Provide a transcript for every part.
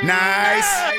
Nice.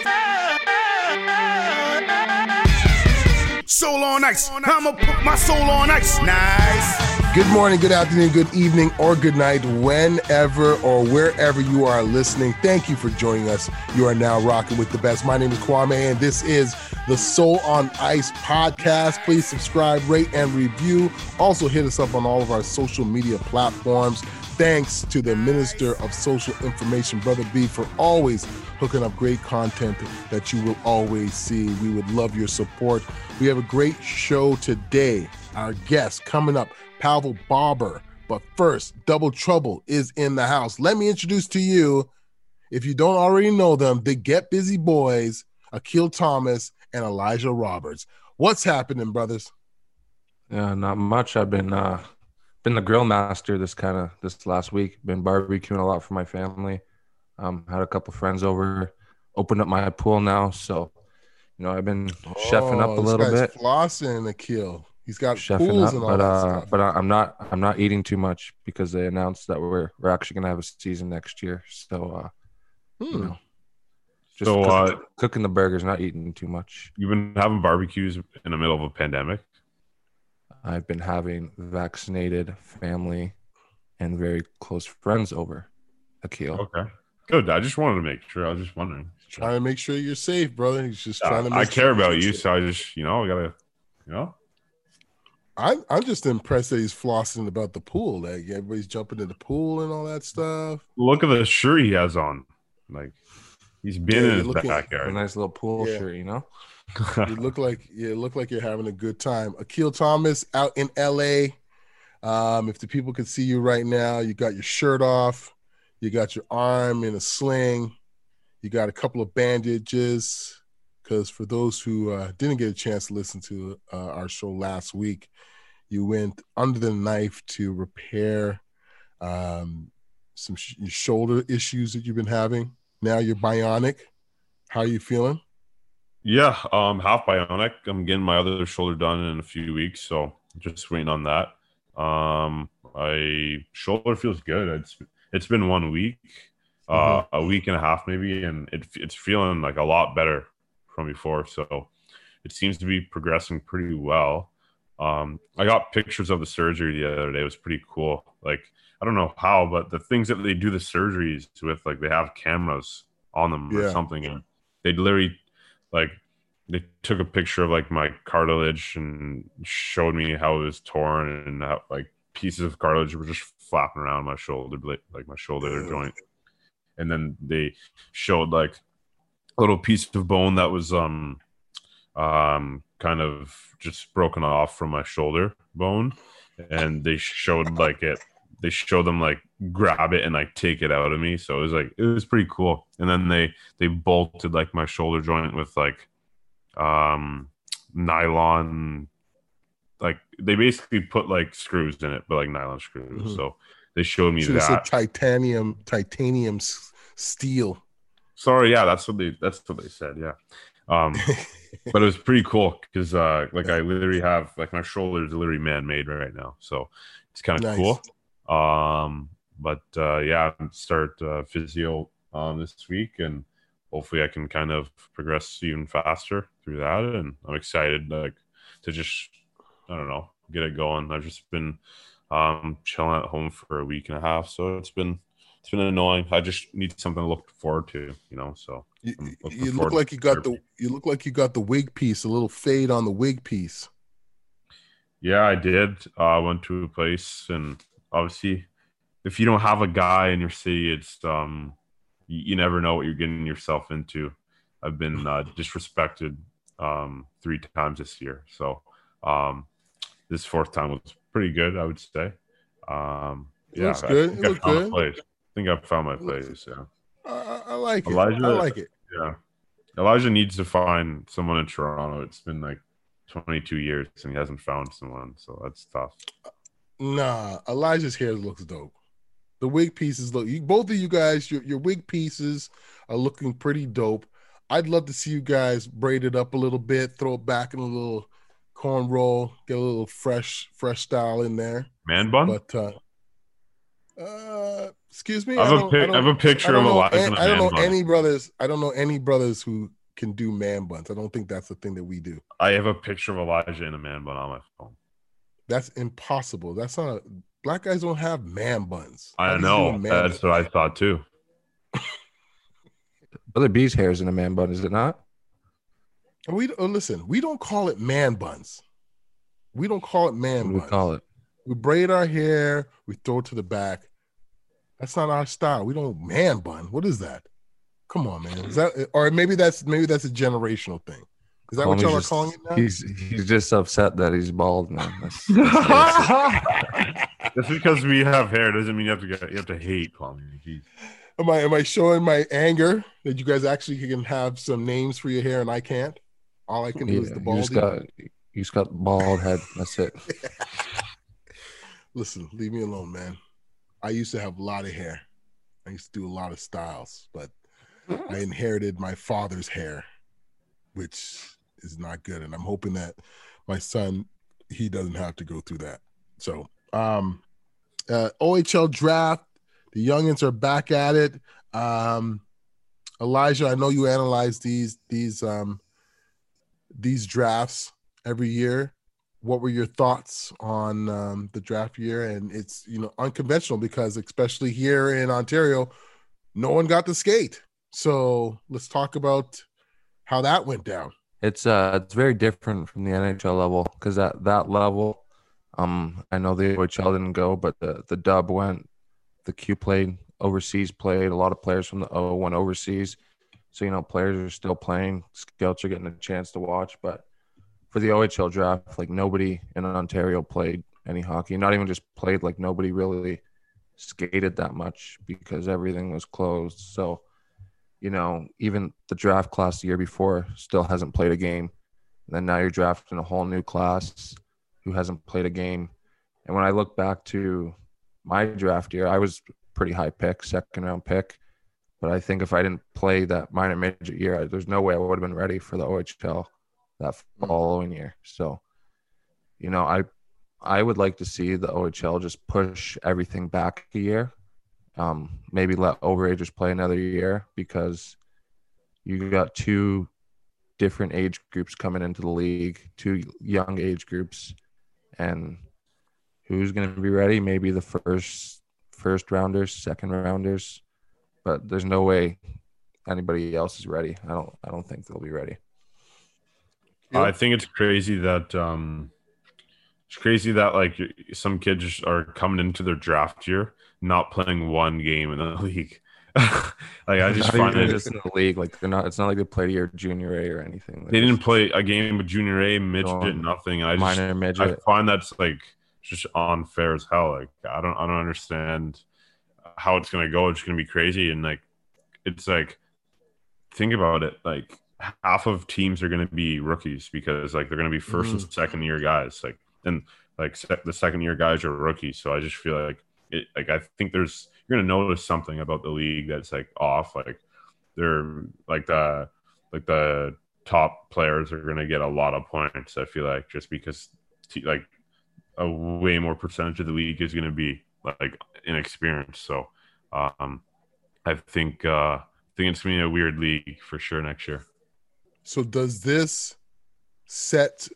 Soul on ice. I'ma put my soul on ice. Nice. Good morning, good afternoon, good evening, or good night, whenever or wherever you are listening. Thank you for joining us. You are now rocking with the best. My name is Kwame, and this is the Soul on Ice podcast. Please subscribe, rate, and review. Also, hit us up on all of our social media platforms. Thanks to the Minister of Social Information, Brother B, for always hooking up great content that you will always see. We would love your support. We have a great show today. Our guest coming up, Pavel Barber. But first, Double Trouble is in the house. Let me introduce to you, if you don't already know them, the Get Busy Boys, Akil Thomas and Elijah Roberts. What's happening, brothers? Yeah, not much. I've been the grill master this last week. Been barbecuing a lot for my family. Had a couple friends over. Opened up my pool now, so I've been chefing up a little bit. Flossing, Akil. He's got chefing pools up, and all that stuff. But I'm not eating too much because they announced that we're actually gonna have a season next year. So cooking the burgers, not eating too much. You've been having barbecues in the middle of a pandemic? I've been having vaccinated family and very close friends over, Akil. Okay, good. I just wanted to make sure. I was just wondering. Trying to make sure you're safe, brother. He's just trying to make I sure care about you, so I just, I gotta, I'm just impressed that he's flossing about the pool. Like everybody's jumping in the pool and all that stuff. Look at the shirt he has on. Like he's been in his backyard. A nice little pool shirt, You look like you're having a good time. Akil Thomas out in LA. If the people could see you right now, you got your shirt off, you got your arm in a sling, you got a couple of bandages. Because for those who didn't get a chance to listen to our show last week, you went under the knife to repair some shoulder issues that you've been having. Now you're bionic. How are you feeling? Yeah, half bionic. I'm getting my other shoulder done in a few weeks, so just waiting on that. My shoulder feels good. It's been 1 week, a week and a half maybe, and it's feeling like a lot better from before. So it seems to be progressing pretty well. I got pictures of the surgery the other day. It was pretty cool. Like, I don't know how, but the things that they do the surgeries with, like they have cameras on them or something, and they literally they took a picture of like my cartilage and showed me how it was torn and how like pieces of cartilage were just flapping around my shoulder, like my shoulder joint. And then they showed like a little piece of bone that was kind of just broken off from my shoulder bone, and they showed them like grab it and like take it out of me. So it was pretty cool. And then they bolted like my shoulder joint with like nylon, like they basically put like screws in it, but like nylon screws. So they showed me that. Said titanium steel. Sorry, yeah, that's what they said. Yeah. But it was pretty cool because like I literally have like my shoulder is literally man-made right now, so it's kind of cool. But start physio this week, and hopefully I can kind of progress even faster through that. And I'm excited like to just, I don't know, get it going. I've just been chilling at home for a week and a half, so it's been annoying. I just need something to look forward to, so you look like you got the wig piece, a little fade on the wig piece. Yeah, I did. I went to a place, and obviously if you don't have a guy in your city, it's you never know what you're getting yourself into. I've been disrespected 3 times this year, so this 4th time was pretty good, I would say. Looks good. It looked good. I think I found my place. Yeah, I like it. Elijah, I like it. Yeah, Elijah needs to find someone in Toronto. It's been like 22 years and he hasn't found someone, so that's tough. Nah, Elijah's hair looks dope. The wig pieces look. Both of you guys, your wig pieces are looking pretty dope. I'd love to see you guys braid it up a little bit, throw it back in a little cornrow, get a little fresh style in there. Man bun? But Excuse me. I have a picture of Elijah in a I don't man know bun. any brothers. I don't know any brothers who can do man buns. I don't think that's the thing that we do. I have a picture of Elijah in a man bun on my phone. That's impossible. That's not. Black guys don't have man buns. How I does he do a know. man That's bun? what I thought too. Brother B's hair is in a man bun, is it not? Listen. We don't call it man buns. We don't call it man What do we buns. call it? We braid our hair. We throw it to the back. That's not our style. We don't man bun. What is that? Come on, man. Is that, or maybe that's a generational thing. Is that what y'all are calling it now? He's just upset that he's bald, man. That's Just because we have hair doesn't mean you have to hate Kwame. Jeez. Am I showing my anger that you guys actually can have some names for your hair and I can't? All I can do is the baldy. You just got bald head. That's it. Listen, leave me alone, man. I used to have a lot of hair. I used to do a lot of styles, but I inherited my father's hair, which is not good. And I'm hoping that my son, he doesn't have to go through that. So, OHL draft, the youngins are back at it. Elijah, I know you analyze these drafts every year. What were your thoughts on the draft year? And it's, unconventional because especially here in Ontario, no one got to skate. So let's talk about how that went down. It's very different from the NHL level because at that level, I know the OHL didn't go, but the Dub went, the Q played, overseas played. A lot of players from the O went overseas. So, players are still playing. Scouts are getting a chance to watch. But for the OHL draft, like nobody in Ontario played any hockey. Not even just played, like nobody really skated that much because everything was closed. So, even the draft class the year before still hasn't played a game. And then now you're drafting a whole new class who hasn't played a game. And when I look back to my draft year, I was pretty high pick, second round pick. But I think if I didn't play that minor midget year, there's no way I would have been ready for the OHL that following year. So, I would like to see the OHL just push everything back a year. Maybe let overagers play another year because you got two different age groups coming into the league, two young age groups, and who's going to be ready? Maybe the first rounders, second rounders, but there's no way anybody else is ready. I don't think they'll be ready. I think it's crazy that like some kids are coming into their draft year not playing one game in the league. Like I just find it just in the league. Like they're not. It's not like they played a year junior A or anything. They didn't play a game with junior A, midget, nothing. And minor midget. I find that's like just unfair as hell. Like I don't understand how it's gonna go. It's gonna be crazy, and like it's like think about it. Like half of teams are gonna be rookies because like they're gonna be first and second year guys. Like and like the second year guys are rookies. So I just feel like I think you're gonna notice something about the league that's like off. Like they're like the top players are gonna get a lot of points. I feel like just because like a way more percentage of the league is gonna be like inexperienced. So I think it's gonna be a weird league for sure next year. So does this set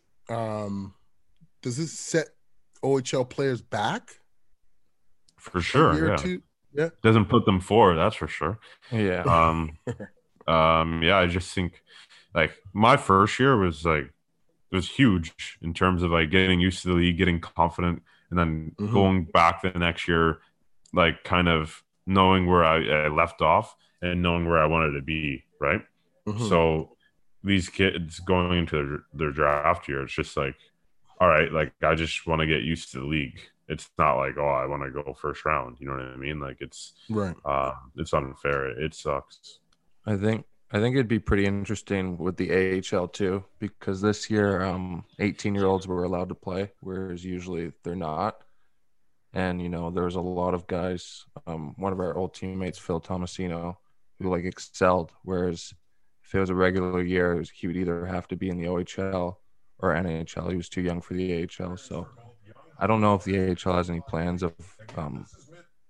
OHL players back? For sure, yeah. Doesn't put them forward, that's for sure. Yeah. Yeah, I just think like my first year was huge in terms of like getting used to the league, getting confident, and then going back the next year, like kind of knowing where I left off and knowing where I wanted to be, right? So these kids going into their draft year, it's just like, all right, like I just want to get used to the league. It's not like, oh, I want to go first round. You know what I mean? Like it's right. It's unfair. It sucks. I think it'd be pretty interesting with the AHL too, because this year 18-year-olds were allowed to play, whereas usually they're not. And there was a lot of guys. One of our old teammates, Phil Tomasino, who like excelled. Whereas if it was a regular year, he would either have to be in the OHL or NHL. He was too young for the AHL. So I don't know if the AHL has any plans of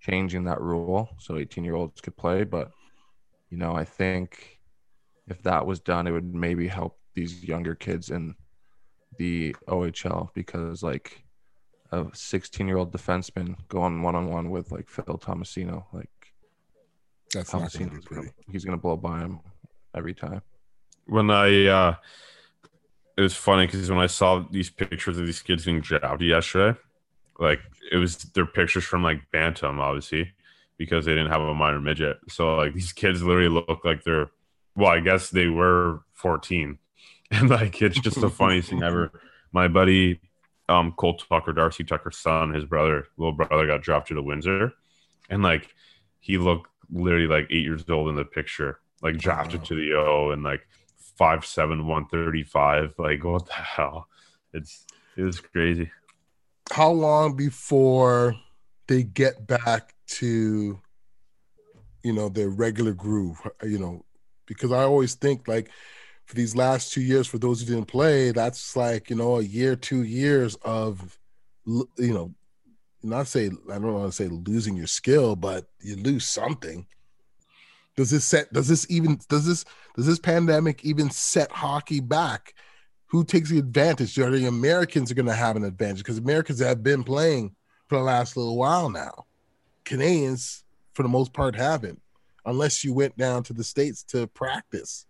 changing that rule so 18-year-olds could play. But, I think if that was done, it would maybe help these younger kids in the OHL, because like a 16-year-old defenseman going one-on-one with like Phil Tomasino, like That's not going to be pretty. He's going to blow by him every time. When it was funny because when I saw these pictures of these kids getting drafted yesterday, like it was their pictures from like Bantam, obviously, because they didn't have a minor midget. So like these kids literally look like I guess they were 14. And like it's just the funniest thing ever. My buddy Cole Tucker, Darcy Tucker's son, his little brother got drafted to Windsor, and like he looked literally like 8 years old in the picture, like drafted to the O, and like 5'7", 135. Like what the hell? It was crazy. How long before they get back to their regular groove? Because I always think like for these last 2 years, for those who didn't play, that's like a year, 2 years of I don't want to say losing your skill, but you lose something. Does this pandemic even set hockey back? Who takes the advantage? Are the Americans going to have an advantage? Because Americans have been playing for the last little while now. Canadians, for the most part, haven't, unless you went down to the States to practice.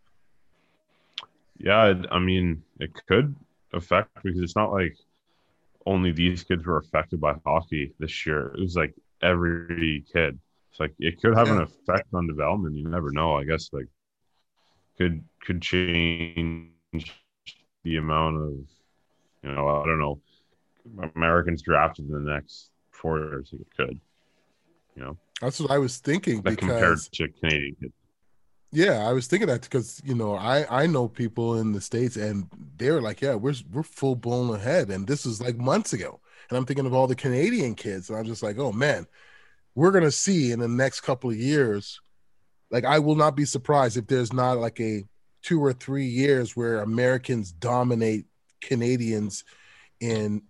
Yeah, I mean, it could affect, because it's not like only these kids were affected by hockey this year. It was like every kid. It's like it could have an effect on development. You never know. I guess like could change the amount of I don't know, Americans drafted in the next 4 years. It could. That's what I was thinking. Like compared to Canadian kids. Yeah, I was thinking that because I know people in the States and they're like, yeah, we're full blown ahead, and this was like months ago. And I'm thinking of all the Canadian kids, and I'm just like, oh man, we're gonna see in the next couple of years. Like, I will not be surprised if there's not like a 2 or 3 years where Americans dominate Canadians in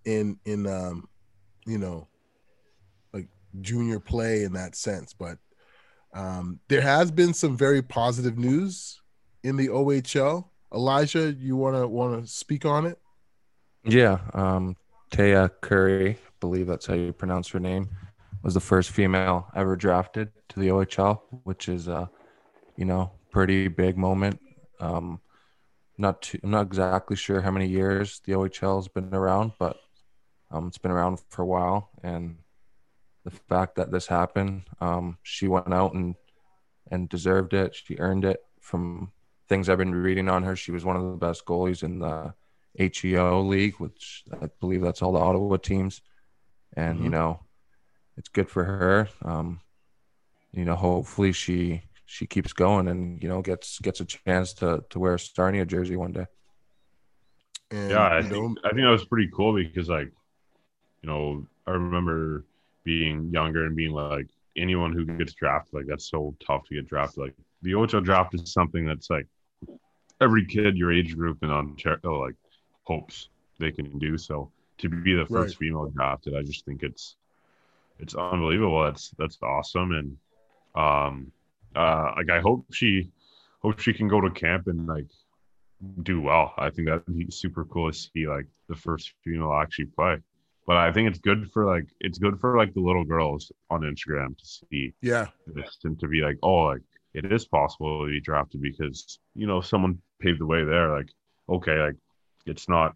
like junior play in that sense, but. There has been some very positive news in the OHL. Elijah, you want to speak on it? Yeah, Taya Curry, I believe that's how you pronounce her name, was the first female ever drafted to the OHL, which is pretty big moment. I'm not exactly sure how many years the OHL has been around, but it's been around for a while, and the fact that this happened, she went out and deserved it. She earned it. From things I've been reading on her, she was one of the best goalies in the HEO league, which I believe that's all the Ottawa teams. And, it's good for her. Hopefully she keeps going and, gets a chance to wear a Sarnia jersey one day. And, I think that was pretty cool because, like, I remember being younger and being like, anyone who gets drafted, like, that's so tough to get drafted. Like, the OHL draft is something that's like every kid your age group in Ontario like hopes they can do. So to be the first female drafted, I just think it's unbelievable. That's awesome. And like, I hope she can go to camp and like do well. I think that'd be super cool to see like the first female actually play. But I think it's good for the little girls on Instagram to see this and to be like, oh, like it is possible to be drafted because someone paved the way there. Like, okay, like it's not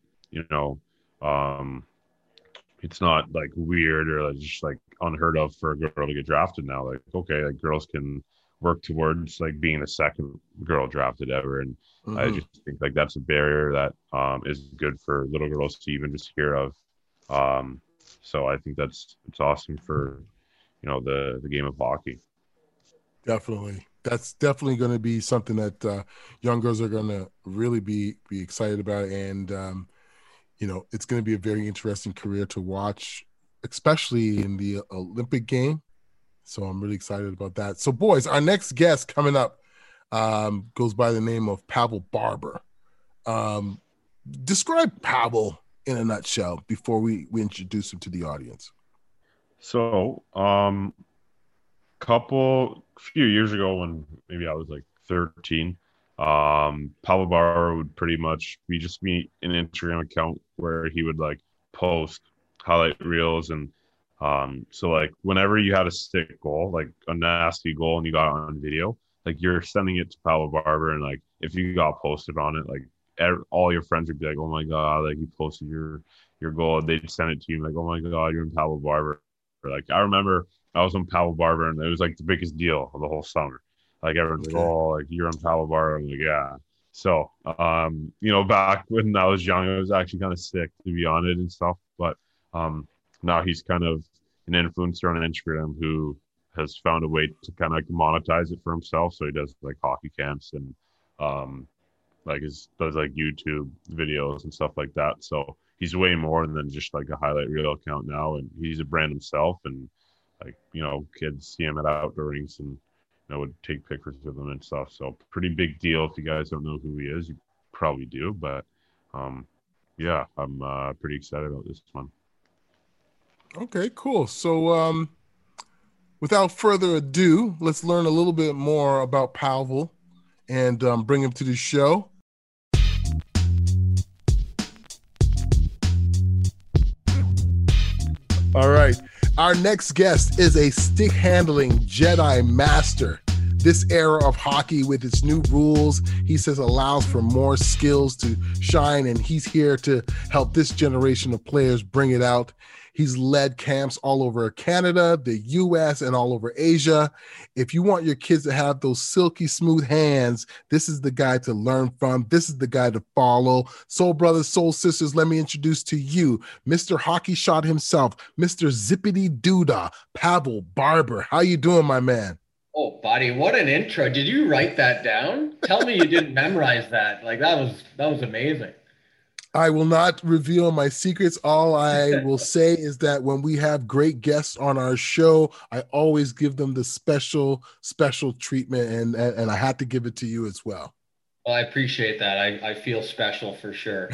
it's not like weird or like just like unheard of for a girl to get drafted now. Like, okay, like girls can work towards like being the second girl drafted ever, and I just think like that's a barrier that is good for little girls to even just hear of. So I think it's awesome for the game of hockey. Definitely. That's definitely going to be something that young girls are going to really be excited about. And, it's going to be a very interesting career to watch, especially in the Olympic game. So I'm really excited about that. So, boys, our next guest coming up goes by the name of Pavel Barber. Describe Pavel in a nutshell before we introduce him to the audience. So, few years ago when maybe I was like 13, Pablo Barra would pretty much be an Instagram account where he would like post highlight reels and so like whenever you had a sick goal, like a nasty goal and you got it on video, like you're sending it to Pablo Barber and like if you got posted on it, like all your friends would be like, oh my god, like you posted your goal. They'd send it to you like, oh my god, you're in Pablo Barber. Like I remember I was on Pablo Barber and it was like the biggest deal of the whole summer. Like everyone's like, oh, like you're on Pablo Barber. I'm like, yeah. So, back when I was young, I was actually kind of sick to be on it and stuff. But now he's kind of an influencer on Instagram who has found a way to kind of like monetize it for himself. So he does like hockey camps and does like YouTube videos and stuff like that. So he's way more than just like a highlight reel account now, and he's a brand himself. And like kids see him at outdoor rinks and would take pictures with him and stuff. So pretty big deal. If you guys don't know who he is, you probably do. But yeah, I'm pretty excited about this one. Okay, cool. So without further ado, let's learn a little bit more about Pavel and bring him to the show. All right. Our next guest is a stick handling Jedi master. This era of hockey with its new rules, he says, allows for more skills to shine, and he's here to help this generation of players bring it out. He's led camps all over Canada, the US, and all over Asia. If you want your kids to have those silky smooth hands, this is the guy to learn from. This is the guy to follow. Soul brothers, soul sisters, let me introduce to you Mr. Hockey Shot himself, Mr. Zippity Doodah, Pavel Barber. How you doing, my man? Oh, buddy, what an intro. Did you write that down? Tell me you didn't memorize that. Like that was amazing. I will not reveal my secrets. All I will say is that when we have great guests on our show, I always give them the special treatment, and I had to give it to you as well. Well, I appreciate that. I feel special for sure.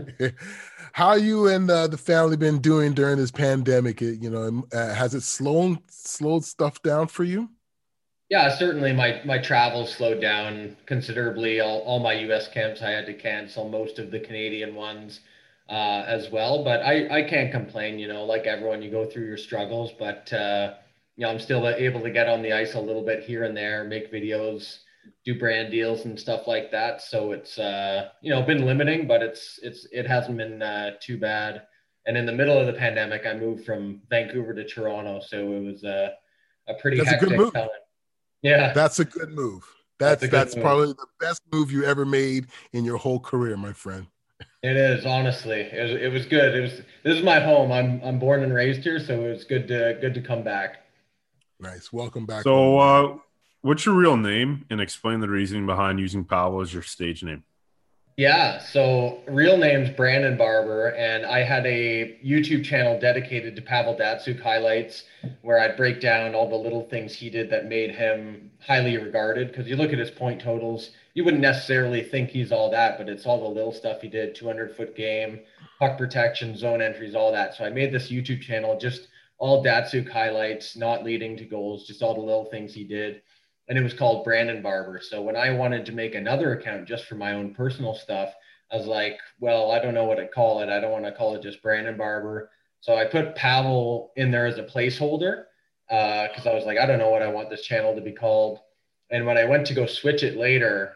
How you and the family been doing during this pandemic? Has it slowed stuff down for you? Yeah, certainly my travel slowed down considerably. All my US camps I had to cancel, most of the Canadian ones as well. But I can't complain, like everyone, you go through your struggles. But, I'm still able to get on the ice a little bit here and there, make videos, do brand deals and stuff like that. So it's, been limiting, but it hasn't been too bad. And in the middle of the pandemic, I moved from Vancouver to Toronto. So it was a pretty hectic time. Yeah, that's a good move. That's probably the best move you ever made in your whole career, my friend. It is, honestly. It was good. This is my home. I'm born and raised here, so it was good to come back. Nice. Welcome back. So, what's your real name, and explain the reasoning behind using Pavel as your stage name? Yeah, so real name's Brandon Barber, and I had a YouTube channel dedicated to Pavel Datsyuk highlights where I'd break down all the little things he did that made him highly regarded. Because you look at his point totals, you wouldn't necessarily think he's all that, but it's all the little stuff he did, 200-foot game, puck protection, zone entries, all that. So I made this YouTube channel, just all Datsyuk highlights, not leading to goals, just all the little things he did. And it was called Brandon Barber. So when I wanted to make another account just for my own personal stuff, I was like, well, I don't know what to call it. I don't want to call it just Brandon Barber. So I put Pavel in there as a placeholder because I was like, I don't know what I want this channel to be called. And when I went to go switch it later,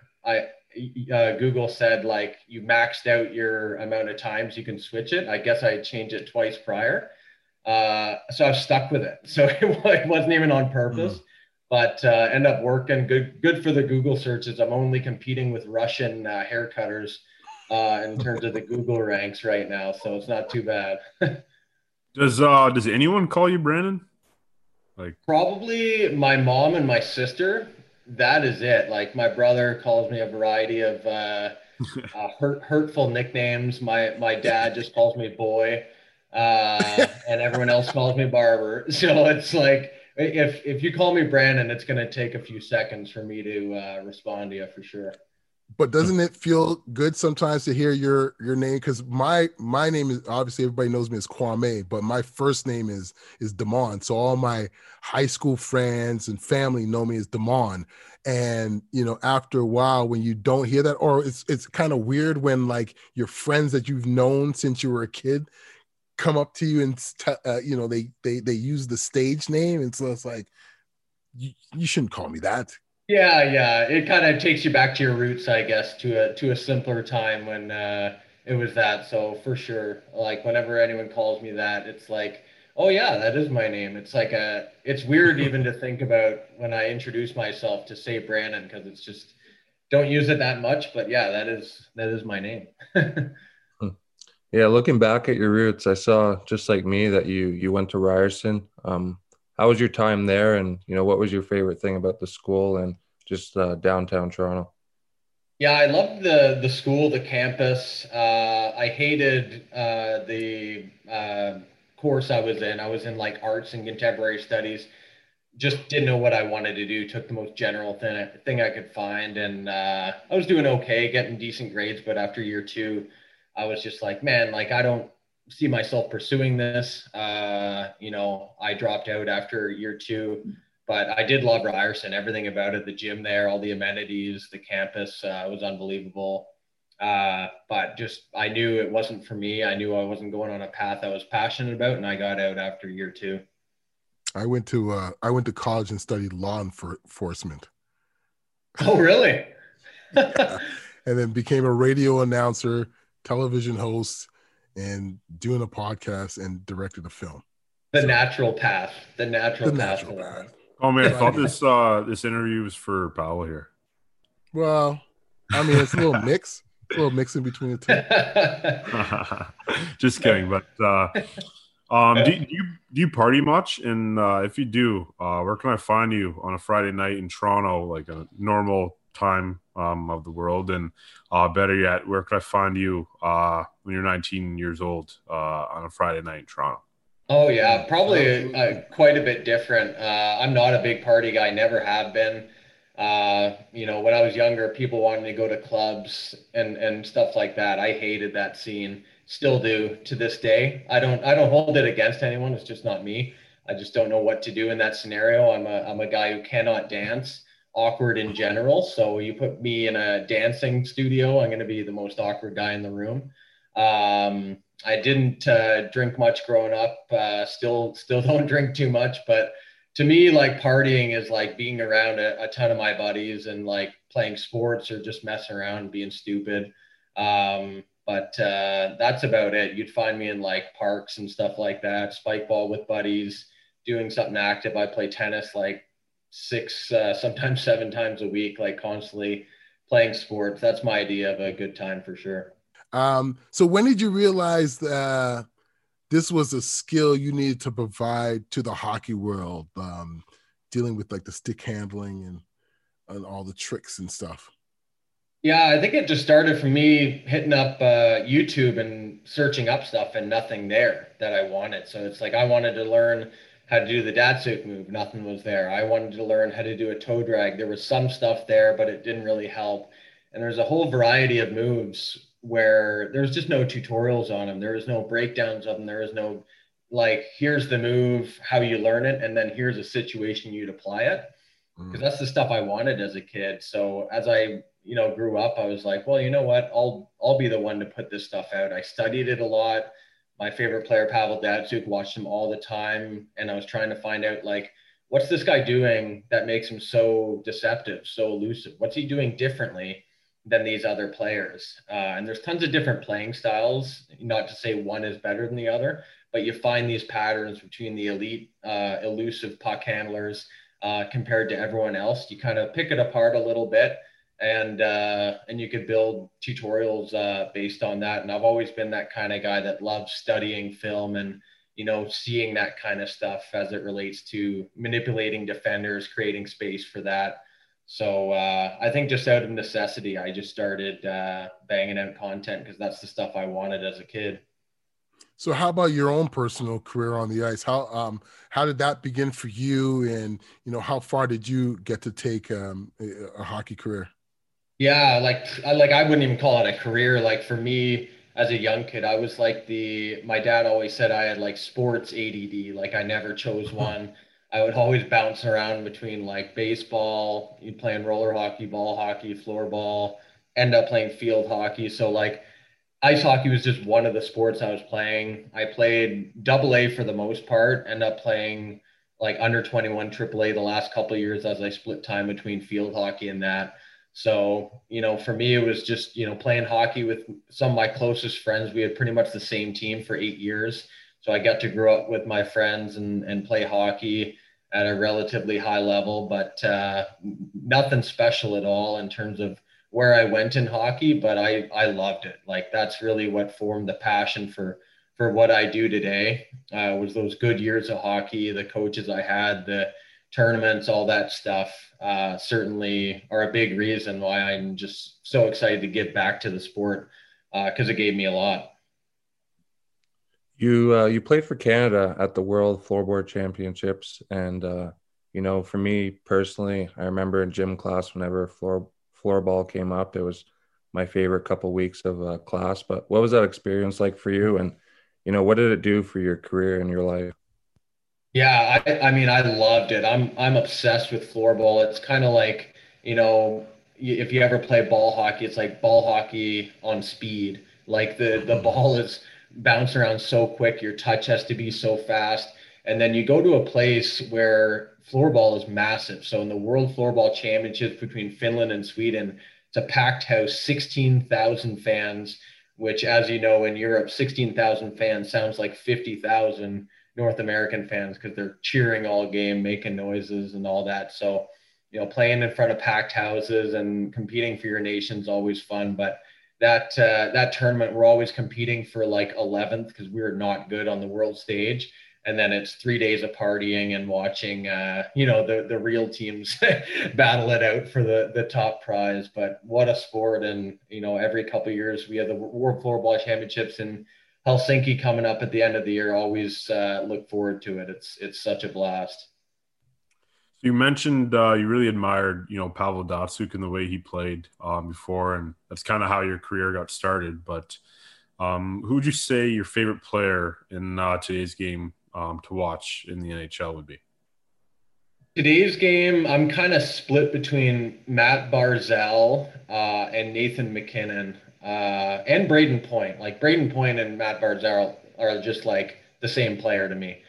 Google said, like, you maxed out your amount of times you can switch it. I guess I changed it twice prior. So I've stuck with it. So it wasn't even on purpose. But end up working good for the Google searches. I'm only competing with Russian hair cutters in terms of the Google ranks right now, so it's not too bad. Does anyone call you Brandon? Like probably my mom and my sister. That is it. Like my brother calls me a variety of hurtful nicknames. My dad just calls me boy, and everyone else calls me Barber. So it's like, if you call me Brandon, it's going to take a few seconds for me to respond to you for sure. But doesn't it feel good sometimes to hear your name? Because my name is, obviously everybody knows me as Kwame, but my first name is Damon. So all my high school friends and family know me as Damon. And after a while, when you don't hear that, or it's kind of weird when like your friends that you've known since you were a kid come up to you and they use the stage name, and so it's like you shouldn't call me that. Yeah. It kind of takes you back to your roots, I guess, to a simpler time when it was that. So for sure, like whenever anyone calls me that, it's like, oh yeah, that is my name. It's like it's weird even to think about when I introduce myself to say Brandon, because it's just don't use it that much. But yeah, that is my name. Yeah, looking back at your roots, I saw just like me that you went to Ryerson. How was your time there, and what was your favorite thing about the school and just downtown Toronto? Yeah, I loved the school, the campus. I hated the course I was in. I was in like arts and contemporary studies. Just didn't know what I wanted to do. Took the most general thing I could find, and I was doing okay, getting decent grades. But after year two, I was just like, man, like I don't see myself pursuing this. I dropped out after year two, but I did love Ryerson. Everything about it, the gym there, all the amenities, the campus was unbelievable. But just I knew it wasn't for me. I knew I wasn't going on a path I was passionate about, and I got out after year two. I went to college and studied law enforcement. Oh, really? Yeah. And then became a radio announcer, television host, and doing a podcast and directed a film. The natural path. The natural path. Oh man, I thought this interview was for Paolo here. Well, I mean, it's a little mix. It's a little mix in between the two. Just kidding, but do you party much? And if you do, where can I find you on a Friday night in Toronto, like a normal time of the world? And better yet, where can I find you when you're 19 years old on a Friday night in Toronto? Oh yeah, probably quite a bit different. I'm not a big party guy, never have been. When I was younger, people wanted to go to clubs and stuff like that. I hated that scene, still do to this day. I don't hold it against anyone. It's just not me. I just don't know what to do in that scenario. I'm a guy who cannot dance, awkward in general. So you put me in a dancing studio, I'm going to be the most awkward guy in the room. I didn't drink much growing up. Still don't drink too much, but to me, like partying is like being around a ton of my buddies and like playing sports or just messing around and being stupid. But that's about it. You'd find me in like parks and stuff like that, spike ball with buddies, doing something active. I play tennis like 6, sometimes 7 times a week, like constantly playing sports. That's my idea of a good time for sure. So when did you realize that this was a skill you needed to provide to the hockey world, dealing with like the stick handling and all the tricks and stuff? Yeah, I think it just started for me hitting up YouTube and searching up stuff and nothing there that I wanted. So it's like I wanted to learn how to do the Datsuk move. Nothing was there. I wanted to learn how to do a toe drag. There was some stuff there, but it didn't really help. And there's a whole variety of moves where there's just no tutorials on them. There is no breakdowns of them. There is no like, here's the move, how you learn it, and then here's a situation you'd apply it. Because that's the stuff I wanted as a kid. So as I grew up, I was like, well, you know what? I'll be the one to put this stuff out. I studied it a lot. My favorite player, Pavel Datsuk, watched him all the time. And I was trying to find out, like, what's this guy doing that makes him so deceptive, so elusive? What's he doing differently than these other players? And there's tons of different playing styles, not to say one is better than the other, but you find these patterns between the elite, elusive puck handlers compared to everyone else. You kind of pick it apart a little bit, and you could build tutorials based on that. And I've always been that kind of guy that loves studying film and seeing that kind of stuff as it relates to manipulating defenders, creating space for that. So I think just out of necessity, I just started banging out content because that's the stuff I wanted as a kid. So how about your own personal career on the ice? How did that begin for you? And, how far did you get to take a hockey career? Yeah, I wouldn't even call it a career. Like for me as a young kid, I was like my dad always said I had like sports ADD. Like I never chose one. I would always bounce around between like baseball, you playing roller hockey, ball hockey, floor ball, end up playing field hockey. So like ice hockey was just one of the sports I was playing. I played double A for the most part, end up playing like under 21 triple A the last couple of years as I split time between field hockey and that. So, for me, it was just, playing hockey with some of my closest friends. We had pretty much the same team for 8 years. So I got to grow up with my friends and play hockey at a relatively high level, but nothing special at all in terms of where I went in hockey, but I loved it. Like that's really what formed the passion for what I do today. Was those good years of hockey, the coaches I had, the tournaments, all that stuff. Certainly are a big reason why I'm just so excited to get back to the sport because it gave me a lot. You played for Canada at the World Floorboard Championships, and for me personally, I remember in gym class whenever floorball came up, it was my favorite couple weeks of class. But what was that experience like for you, and what did it do for your career and your life? Yeah, I mean, I loved it. I'm obsessed with floorball. It's kind of like, if you ever play ball hockey, it's like ball hockey on speed. Like the ball is bouncing around so quick, your touch has to be so fast. And then you go to a place where floorball is massive. So in the World Floorball Championships between Finland and Sweden, it's a packed house, 16,000 fans, which, as you know, in Europe, 16,000 fans sounds like 50,000 North American fans because they're cheering all game, making noises and all that. So, playing in front of packed houses and competing for your nation's always fun. But that tournament, we're always competing for like 11th because we were not good on the world stage. And then it's 3 days of partying and watching, the real teams battle it out for the top prize. But what a sport! And every couple of years we have the World Floorball Championships in Helsinki coming up at the end of the year. Always look forward to it. It's such a blast. So you mentioned you really admired, Pavel Datsuk and the way he played before, and that's kind of how your career got started. But who would you say your favorite player in today's game to watch in the NHL would be? Today's game, I'm kind of split between Matt Barzell and Nathan MacKinnon and Braden Point. Like Braden Point and Matt Barzell are just like the same player to me.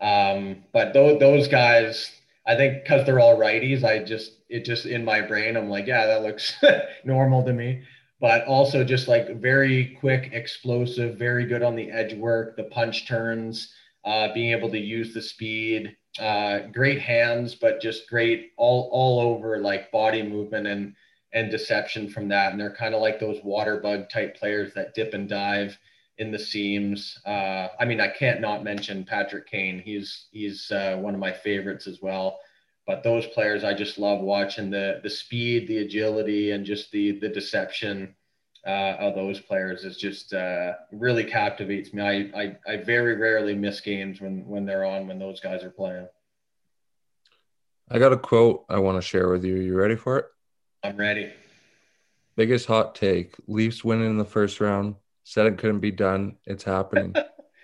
But those guys, I think because they're all righties, it just in my brain, I'm like, yeah, that looks normal to me. But also just like very quick, explosive, very good on the edge work, the punch turns, being able to use the speed, great hands, but just great all over like body movement and deception from that. And they're kind of like those water bug type players that dip and dive in the seams. I mean, I can't not mention Patrick Kane. He's one of my favorites as well. But those players, I just love watching the speed, the agility, and just the deception of those players is just really captivates me. I very rarely miss games when they're on, when those guys are playing. I got a quote I want to share with you. You ready for it? I'm ready. Biggest hot take: Leafs winning in the first round. Said it couldn't be done. It's happening.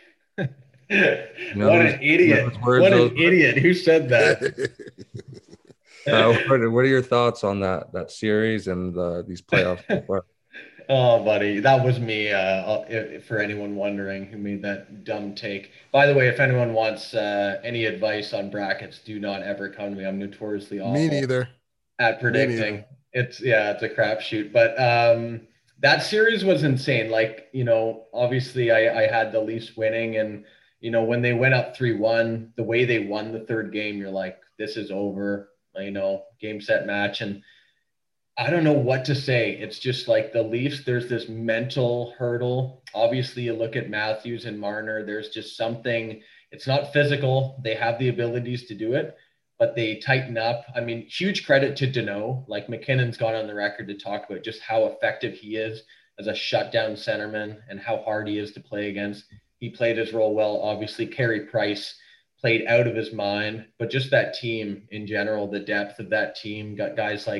What an idiot. What an idiot. Who said that? What are your thoughts on that series and these playoffs so far? Oh, buddy, that was me. For anyone wondering who made that dumb take. By the way, if anyone wants any advice on brackets, do not ever come to me. I'm notoriously awful. Me neither. At predicting. It's a crapshoot. But that series was insane. Like, obviously I had the Leafs winning, and when they went up 3-1, the way they won the third game, you're like, this is over. Game, set, match. And I don't know what to say. It's just like the Leafs, there's this mental hurdle. Obviously, you look at Matthews and Marner, there's just something. It's not physical. They have the abilities to do it, but they tighten up. I mean, huge credit to Danault. Like McKinnon's gone on the record to talk about just how effective he is as a shutdown centerman and how hard he is to play against. He played his role well. Obviously, Carey Price played out of his mind, but just that team in general, the depth of that team, got guys like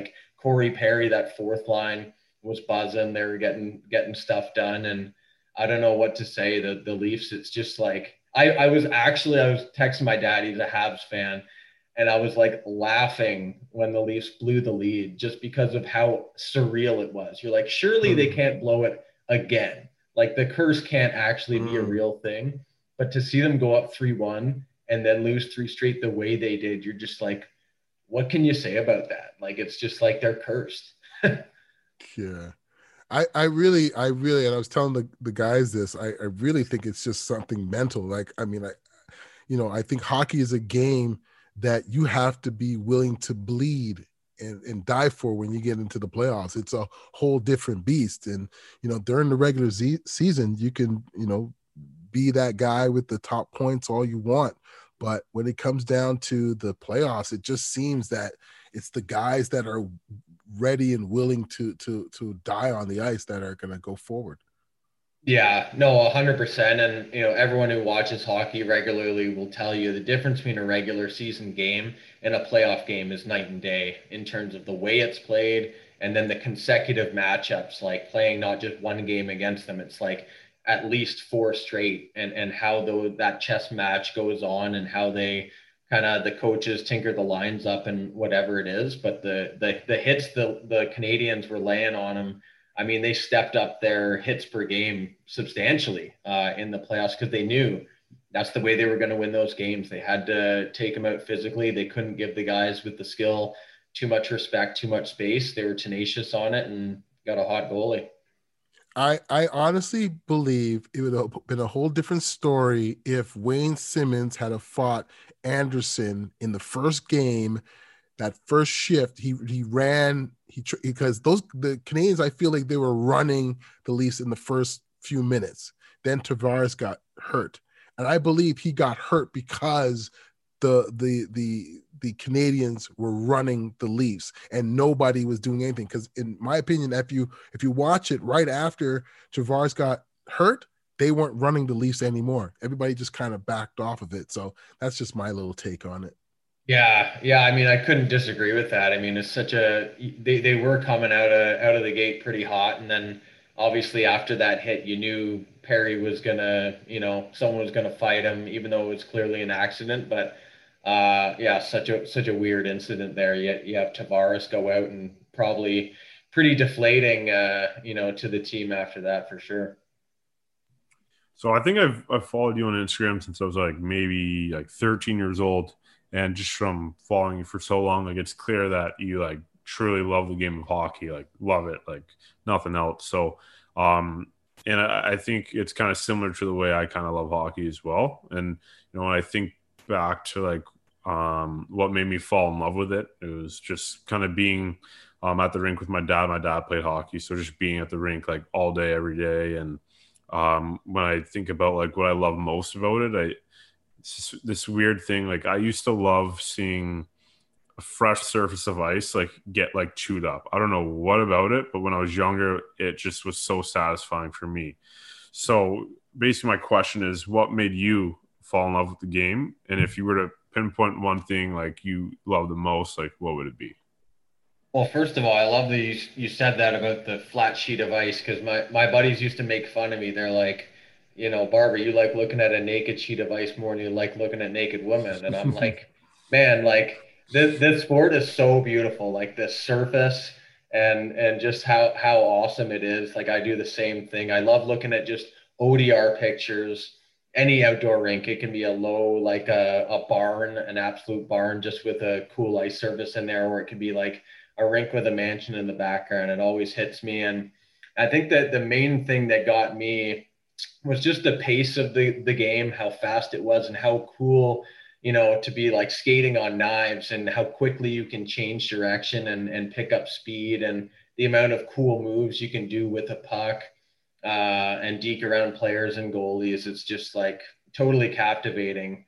Corey Perry, that fourth line was buzzing. They were getting stuff done, and I don't know what to say. The Leafs, it's just like I was texting my dad. He's a Habs fan, and I was like laughing when the Leafs blew the lead just because of how surreal it was. You're like, surely they can't blow it again. Like the curse can't actually be a real thing. But to see them go up 3-1 and then lose 3 straight the way they did, you're just like, what can you say about that? Like, it's just like they're cursed. Yeah. I really, and I was telling the guys this, I really think it's just something mental. Like, I mean, I think hockey is a game that you have to be willing to bleed and die for when you get into the playoffs. It's a whole different beast. And, during the regular season, you can, be that guy with the top points all you want. But when it comes down to the playoffs, it just seems that it's the guys that are ready and willing to die on the ice that are going to go forward. Yeah, no, 100%. And, everyone who watches hockey regularly will tell you the difference between a regular season game and a playoff game is night and day in terms of the way it's played and then the consecutive matchups, like playing not just one game against them. It's like at least 4 straight, and how that chess match goes on and how they kind of the coaches tinker the lines up and whatever it is. But the hits the Canadians were laying on them, I mean, they stepped up their hits per game substantially in the playoffs because they knew that's the way they were going to win those games. They had to take them out physically. They couldn't give the guys with the skill too much respect, too much space. They were tenacious on it and got a hot goalie. I honestly believe it would have been a whole different story if Wayne Simmons had fought Anderson in the first game. That first shift, he ran because the Canadians, I feel like they were running the Leafs in the first few minutes. Then Tavares got hurt, and I believe he got hurt because the Canadians were running the Leafs and nobody was doing anything. Because in my opinion, if you watch it right after Tavares got hurt, they weren't running the Leafs anymore. Everybody just kind of backed off of it. So that's just my little take on it. Yeah. I mean, I couldn't disagree with that. I mean, it's such they were coming out of the gate pretty hot, and then obviously after that hit, you knew Perry was gonna, someone was gonna fight him, even though it was clearly an accident. But yeah, such a weird incident there. Yet you have Tavares go out and probably pretty deflating, to the team after that for sure. So I think I've followed you on Instagram since I was maybe 13 years old. And just from following you for so long, it's clear that you truly love the game of hockey, love it, like nothing else. So, and I think it's kind of similar to the way I kind of love hockey as well. And, when I think back to what made me fall in love with it, it was just kind of being at the rink with my dad. My dad played hockey. So just being at the rink all day, every day. And when I think about what I love most about it, it's this weird thing. I used to love seeing a fresh surface of ice get chewed up. I don't know what about it, but when I was younger, it just was so satisfying for me. So basically my question is, what made you fall in love with the game? And if you were to pinpoint one thing you love the most, what would it be? Well, first of all, I love that you said that about the flat sheet of ice, because my buddies used to make fun of me. They're like, Barbara, you like looking at a naked sheet of ice more than you like looking at naked women. And I'm like, man, this sport is so beautiful, the surface and just how awesome it is. I do the same thing. I love looking at just ODR pictures, any outdoor rink. It can be a low, a barn, an absolute barn just with a cool ice surface in there, or it could be a rink with a mansion in the background. It always hits me. And I think that the main thing that got me was just the pace of the game, how fast it was and how cool, to be skating on knives, and how quickly you can change direction and pick up speed, and the amount of cool moves you can do with a puck and deke around players and goalies. It's just totally captivating.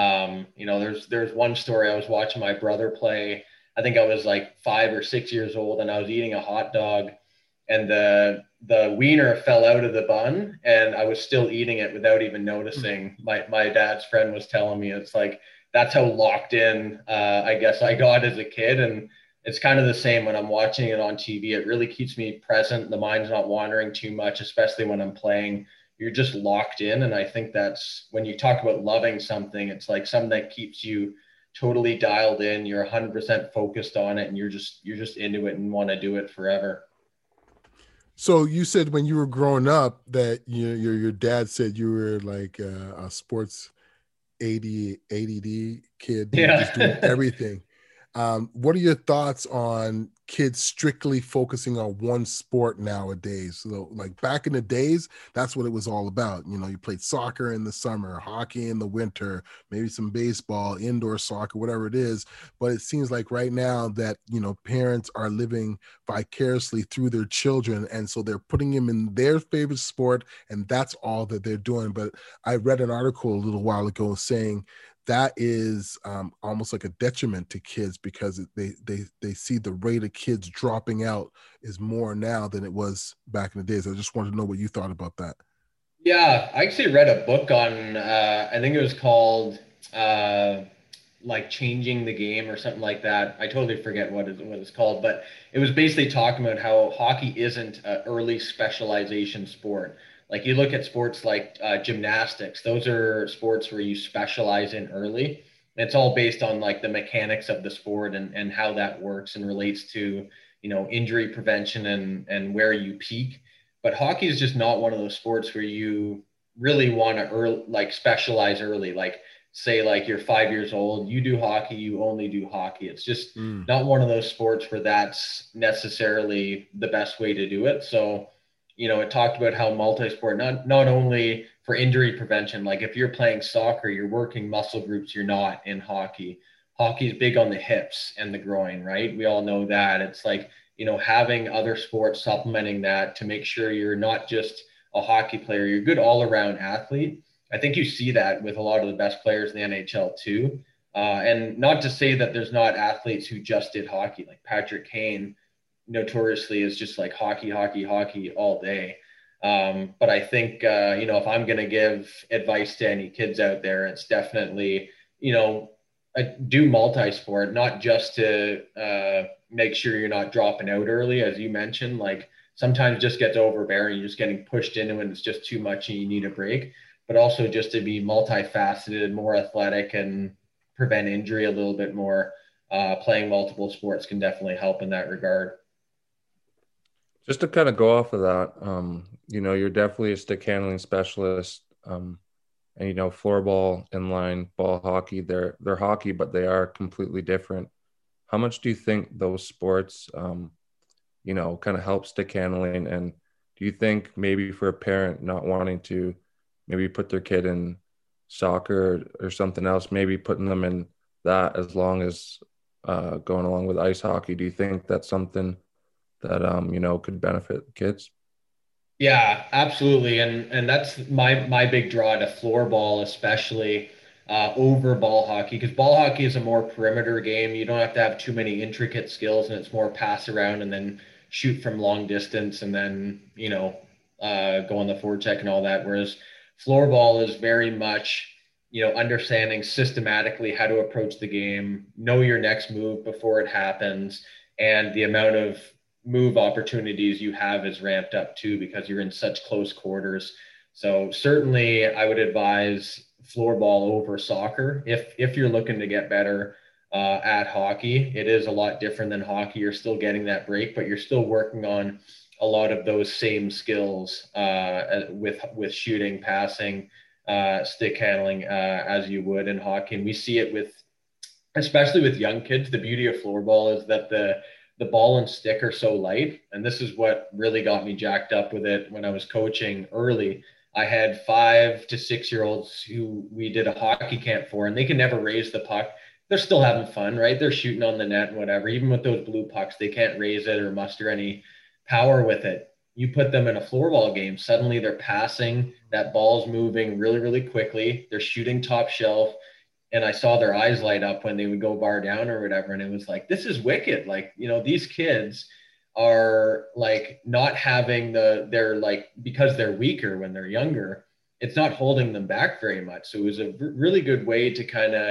There's one story. I was watching my brother play. I think I was 5 or 6 years old, and I was eating a hot dog, and the wiener fell out of the bun, and I was still eating it without even noticing. My dad's friend was telling me it's that's how locked in I guess I got as a kid. And it's kind of the same when I'm watching it on TV. It really keeps me present. The mind's not wandering too much, especially when I'm playing. You're just locked in. And I think that's when you talk about loving something, it's like something that keeps you totally dialed in. You're 100% focused on it, and you're just into it and want to do it forever. So you said when you were growing up that your dad said you were like a sports ADD kid, you were just doing Yeah. everything. What are your thoughts on kids strictly focusing on one sport nowadays? So, like back in the days, that's what it was all about. You played soccer in the summer, hockey in the winter, maybe some baseball, indoor soccer, whatever it is. But it seems like right now that, parents are living vicariously through their children. And so they're putting them in their favorite sport, and that's all that they're doing. But I read an article a little while ago saying that is almost like a detriment to kids because they see the rate of kids dropping out is more now than it was back in the days. I just wanted to know what you thought about that. Yeah, I actually read a book on, I think it was called like Changing the Game or something like that. I totally forget what it's called, but it was basically talking about how hockey isn't an early specialization sport. Like you look at sports like gymnastics, those are sports where you specialize in early. It's all based on like the mechanics of the sport and how that works and relates to, injury prevention and where you peak. But hockey is just not one of those sports where you really want to like specialize early. Like say like you're 5 years old, you do hockey, you only do hockey. It's just not one of those sports where that's necessarily the best way to do it. So, it talked about how multi-sport, not only for injury prevention, like if you're playing soccer, you're working muscle groups you're not in hockey. Hockey is big on the hips and the groin, right? We all know that. It's like, having other sports supplementing that to make sure you're not just a hockey player, you're a good all around athlete. I think you see that with a lot of the best players in the NHL too. And not to say that there's not athletes who just did hockey, like Patrick Kane notoriously is just like hockey, hockey, hockey all day. But I think, if I'm going to give advice to any kids out there, it's definitely, do multi-sport, not just to make sure you're not dropping out early, as you mentioned. Like sometimes it just gets overbearing, you're just getting pushed into it and it's just too much and you need a break. But also just to be multifaceted, more athletic, and prevent injury a little bit more. Playing multiple sports can definitely help in that regard. Just to kind of go off of that, you're definitely a stick handling specialist. And floorball, inline, ball hockey, they're hockey, but they are completely different. How much do you think those sports, kind of help stick handling? And do you think maybe for a parent not wanting to maybe put their kid in soccer or something else, maybe putting them in that as long as going along with ice hockey, do you think that's something that, could benefit kids? Yeah, absolutely. And that's my big draw to floorball, especially over ball hockey, because ball hockey is a more perimeter game. You don't have to have too many intricate skills, and it's more pass around and then shoot from long distance, and then go on the forecheck and all that. Whereas floorball is very much understanding systematically how to approach the game, know your next move before it happens, and the amount of move opportunities you have is ramped up too because you're in such close quarters. So certainly I would advise floorball over soccer if you're looking to get better at hockey. It is a lot different than hockey. You're still getting that break, but you're still working on a lot of those same skills with shooting, passing, stick handling as you would in hockey. And we see it especially with young kids. The beauty of floorball is that the ball and stick are so light. And this is what really got me jacked up with it when I was coaching early. I had 5 to 6 year olds who we did a hockey camp for, and they can never raise the puck. They're still having fun, right? They're shooting on the net and whatever. Even with those blue pucks, they can't raise it or muster any power with it. You put them in a floorball game, suddenly they're passing, that ball's moving really, really quickly. They're shooting top shelf. And I saw their eyes light up when they would go bar down or whatever. And it was like, this is wicked. Like, these kids are like not having they're like, because they're weaker when they're younger, it's not holding them back very much. So it was a really good way to kind of,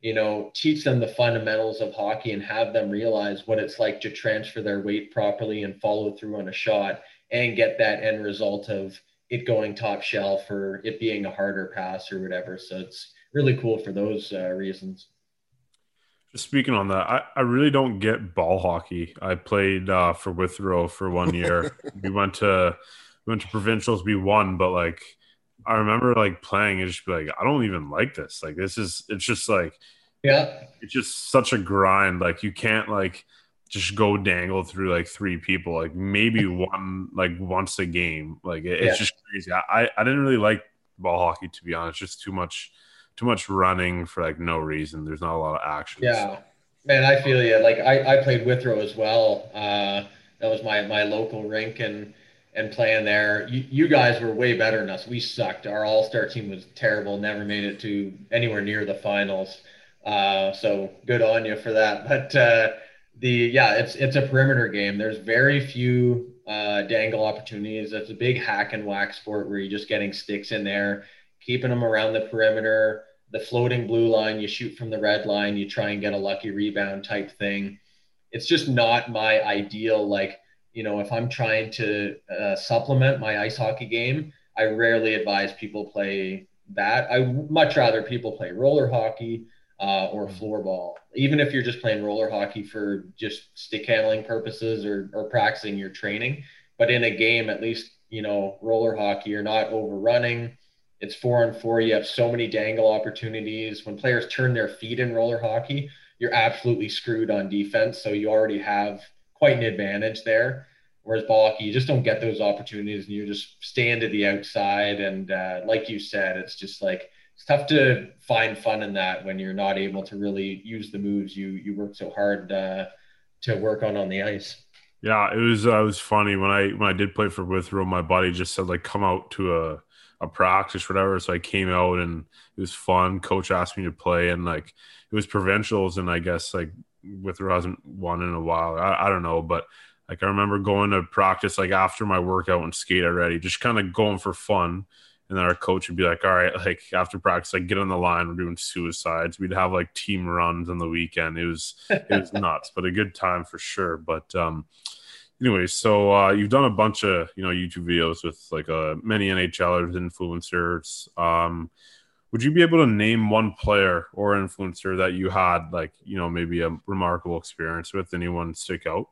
teach them the fundamentals of hockey and have them realize what it's like to transfer their weight properly and follow through on a shot and get that end result of it going top shelf or it being a harder pass or whatever. So it's really cool for those reasons. Just speaking on that, I really don't get ball hockey. I played for Withrow for 1 year. we went to provincials. We won, but like I remember like playing and just be like, I don't even like this. Like it's just like Yeah. it's just such a grind. Like you can't like just go dangle through like three people. Like maybe one like once a game. Like it's just crazy. I didn't really like ball hockey, to be honest. Just too much running for like no reason. There's not a lot of action. Yeah, man, I feel you. Like I played Withrow as well. That was my local rink and playing there. You guys were way better than us. We sucked. Our all-star team was terrible. Never made it to anywhere near the finals. So good on you for that. But it's a perimeter game. There's very few dangle opportunities. It's a big hack and whack sport where you're just getting sticks in there, keeping them around the perimeter, the floating blue line, you shoot from the red line, you try and get a lucky rebound type thing. It's just not my ideal. Like, if I'm trying to supplement my ice hockey game, I rarely advise people play that. I much rather people play roller hockey or floor ball. Even if you're just playing roller hockey for just stick handling purposes or practicing your training. But in a game, at least, roller hockey, you're not overrunning. It's 4-on-4. You have so many dangle opportunities. When players turn their feet in roller hockey, you're absolutely screwed on defense. So you already have quite an advantage there. Whereas ball hockey, you just don't get those opportunities and you just stand to the outside. And like you said, it's just like it's tough to find fun in that when you're not able to really use the moves you work so hard to work on the ice. Yeah, it was funny when I did play for Withrow. My buddy just said like come out to a practice, whatever. So I came out and it was fun. Coach asked me to play, and like it was provincials, and I guess like Withrow hasn't won in a while. I don't know, but like I remember going to practice like after my workout and skate already, just kind of going for fun. And then our coach would be like, all right, like after practice, like get on the line. We're doing suicides. We'd have like team runs on the weekend. It was nuts, but a good time for sure. But anyway, so you've done a bunch of YouTube videos with like many NHLers, influencers. Would you be able to name one player or influencer that you had like maybe a remarkable experience with? Anyone stick out?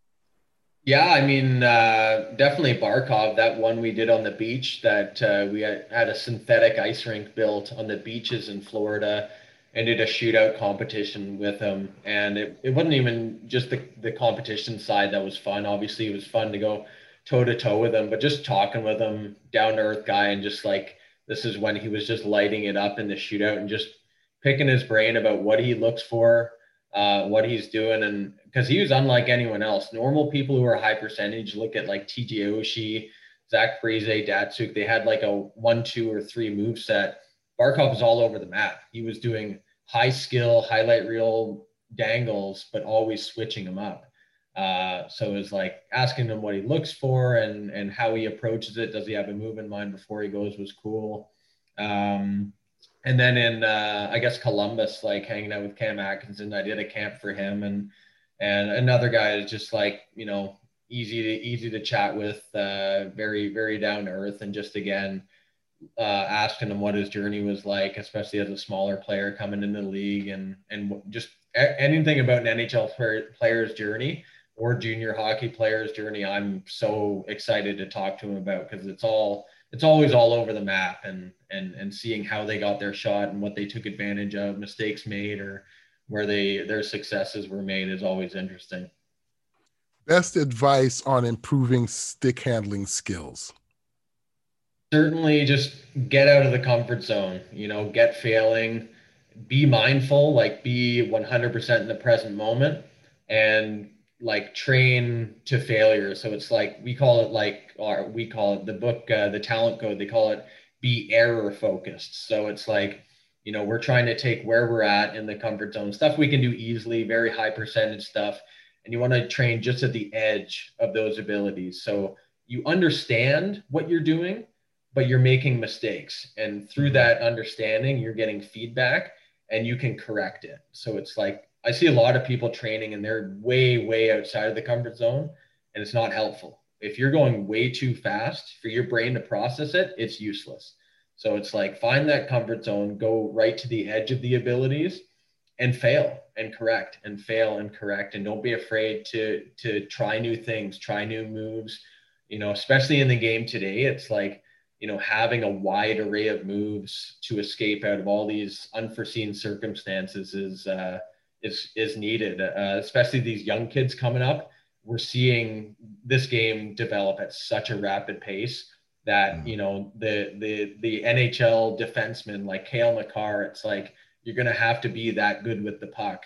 Yeah, I mean, definitely Barkov, that one we did on the beach that we had a synthetic ice rink built on the beaches in Florida and did a shootout competition with him. And it wasn't even just the competition side that was fun. Obviously, it was fun to go toe to toe with him, but just talking with him, down to earth guy, and just like this is when he was just lighting it up in the shootout and just picking his brain about what he looks for, what he's doing. And because he was unlike anyone else. Normal people who are high percentage look at like TJ Oshie, Zach Parise, Datsuk. They had like a 1, 2, or 3 move set. Barkov was all over the map. He was doing high skill, highlight reel dangles, but always switching them up. So it was like asking him what he looks for and how he approaches it. Does he have a move in mind before he goes was cool. And then in, I guess, Columbus, like hanging out with Cam Atkinson, I did a camp for him. And another guy is just like, easy to chat with, very, very down to earth. And just, again, asking him what his journey was like, especially as a smaller player coming into the league and just anything about an NHL player's journey or junior hockey player's journey. I'm so excited to talk to him about, because it's always all over the map, and seeing how they got their shot and what they took advantage of, mistakes made, or where their successes were made is always interesting. Best advice on improving stick handling skills? Certainly just get out of the comfort zone, get failing, be mindful, like be 100% in the present moment, and like train to failure. So it's like, we call it the book, the talent code, they call it be error focused. So it's like, we're trying to take where we're at in the comfort zone, stuff we can do easily, very high percentage stuff. And you want to train just at the edge of those abilities. So you understand what you're doing, but you're making mistakes. And through that understanding, you're getting feedback. and you can correct it. So it's like, I see a lot of people training and they're way, way outside of the comfort zone, and it's not helpful. If you're going way too fast for your brain to process it, it's useless. So it's like, find that comfort zone, go right to the edge of the abilities and fail and correct and fail and correct. And don't be afraid to try new things, try new moves, especially in the game today. It's like, having a wide array of moves to escape out of all these unforeseen circumstances is needed, especially these young kids coming up. We're seeing this game develop at such a rapid pace that, the NHL defenseman like Cale Makar, it's like, you're going to have to be that good with the puck,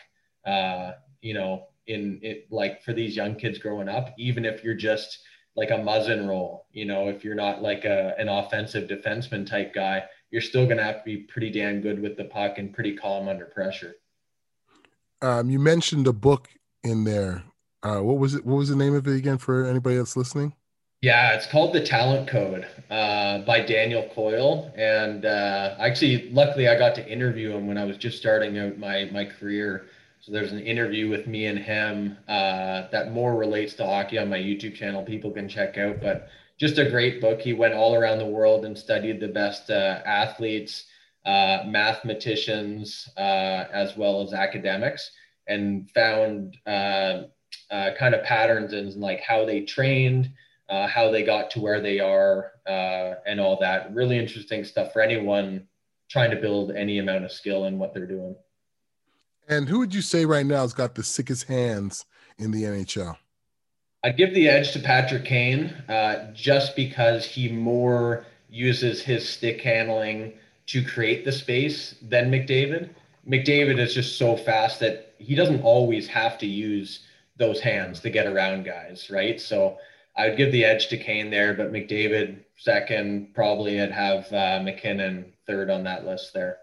in it, like for these young kids growing up, even if you're just like a Muzzin role, if you're not like an offensive defenseman type guy, you're still going to have to be pretty damn good with the puck and pretty calm under pressure. You mentioned a book in there. What was it? What was the name of it again for anybody that's listening? Yeah, it's called The Talent Code by Daniel Coyle. And actually, luckily, I got to interview him when I was just starting out my career. So there's an interview with me and him that more relates to hockey on my YouTube channel. People can check out, but just a great book. He went all around the world and studied the best athletes, mathematicians, as well as academics, and found kind of patterns in like how they trained, how they got to where they are, and all that. Really interesting stuff for anyone trying to build any amount of skill in what they're doing. And who would you say right now has got the sickest hands in the NHL? I'd give the edge to Patrick Kane, just because he more uses his stick handling to create the space than McDavid. McDavid is just so fast that he doesn't always have to use those hands to get around guys, right? So I would give the edge to Kane there, but McDavid second. Probably I'd have McKinnon third on that list there.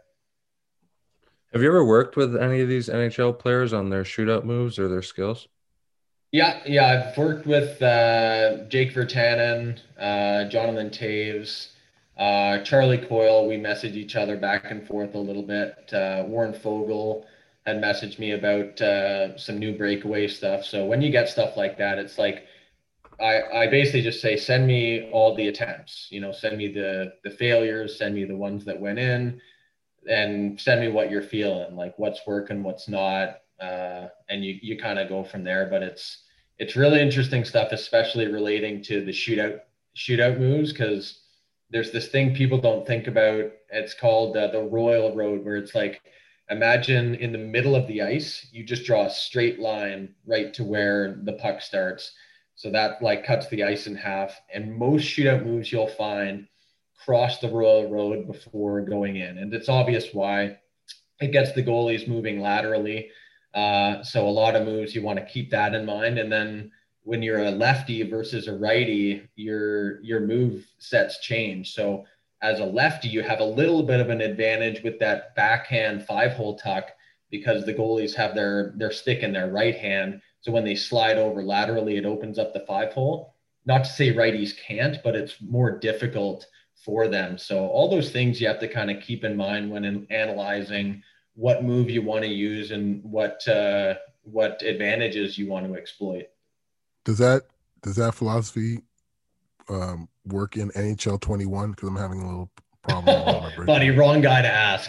Have you ever worked with any of these NHL players on their shootout moves or their skills? Yeah, I've worked with Jake Virtanen, Jonathan Taves, Charlie Coyle. We messaged each other back and forth a little bit. Warren Fogle had messaged me about some new breakaway stuff. So when you get stuff like that, it's like, I basically just say, send me all the attempts, send me the failures, send me the ones that went in, and send me what you're feeling, like what's working, what's not. And you kind of go from there. But it's really interesting stuff, especially relating to the shootout moves, because there's this thing people don't think about. It's called the Royal Road, where it's like, imagine in the middle of the ice, you just draw a straight line right to where the puck starts. So that like cuts the ice in half. And most shootout moves you'll find cross the Royal Road before going in. And it's obvious why. It gets the goalies moving laterally. So a lot of moves, you want to keep that in mind. And then when you're a lefty versus a righty, your move sets change. So as a lefty, you have a little bit of an advantage with that backhand 5-hole tuck, because the goalies have their stick in their right hand. So when they slide over laterally, it opens up the 5-hole. Not to say righties can't, but it's more difficult for them. So all those things you have to kind of keep in mind when analyzing what move you want to use and what advantages you want to exploit. Does that philosophy work in NHL 21? Because I'm having a little problem. Buddy, wrong guy to ask.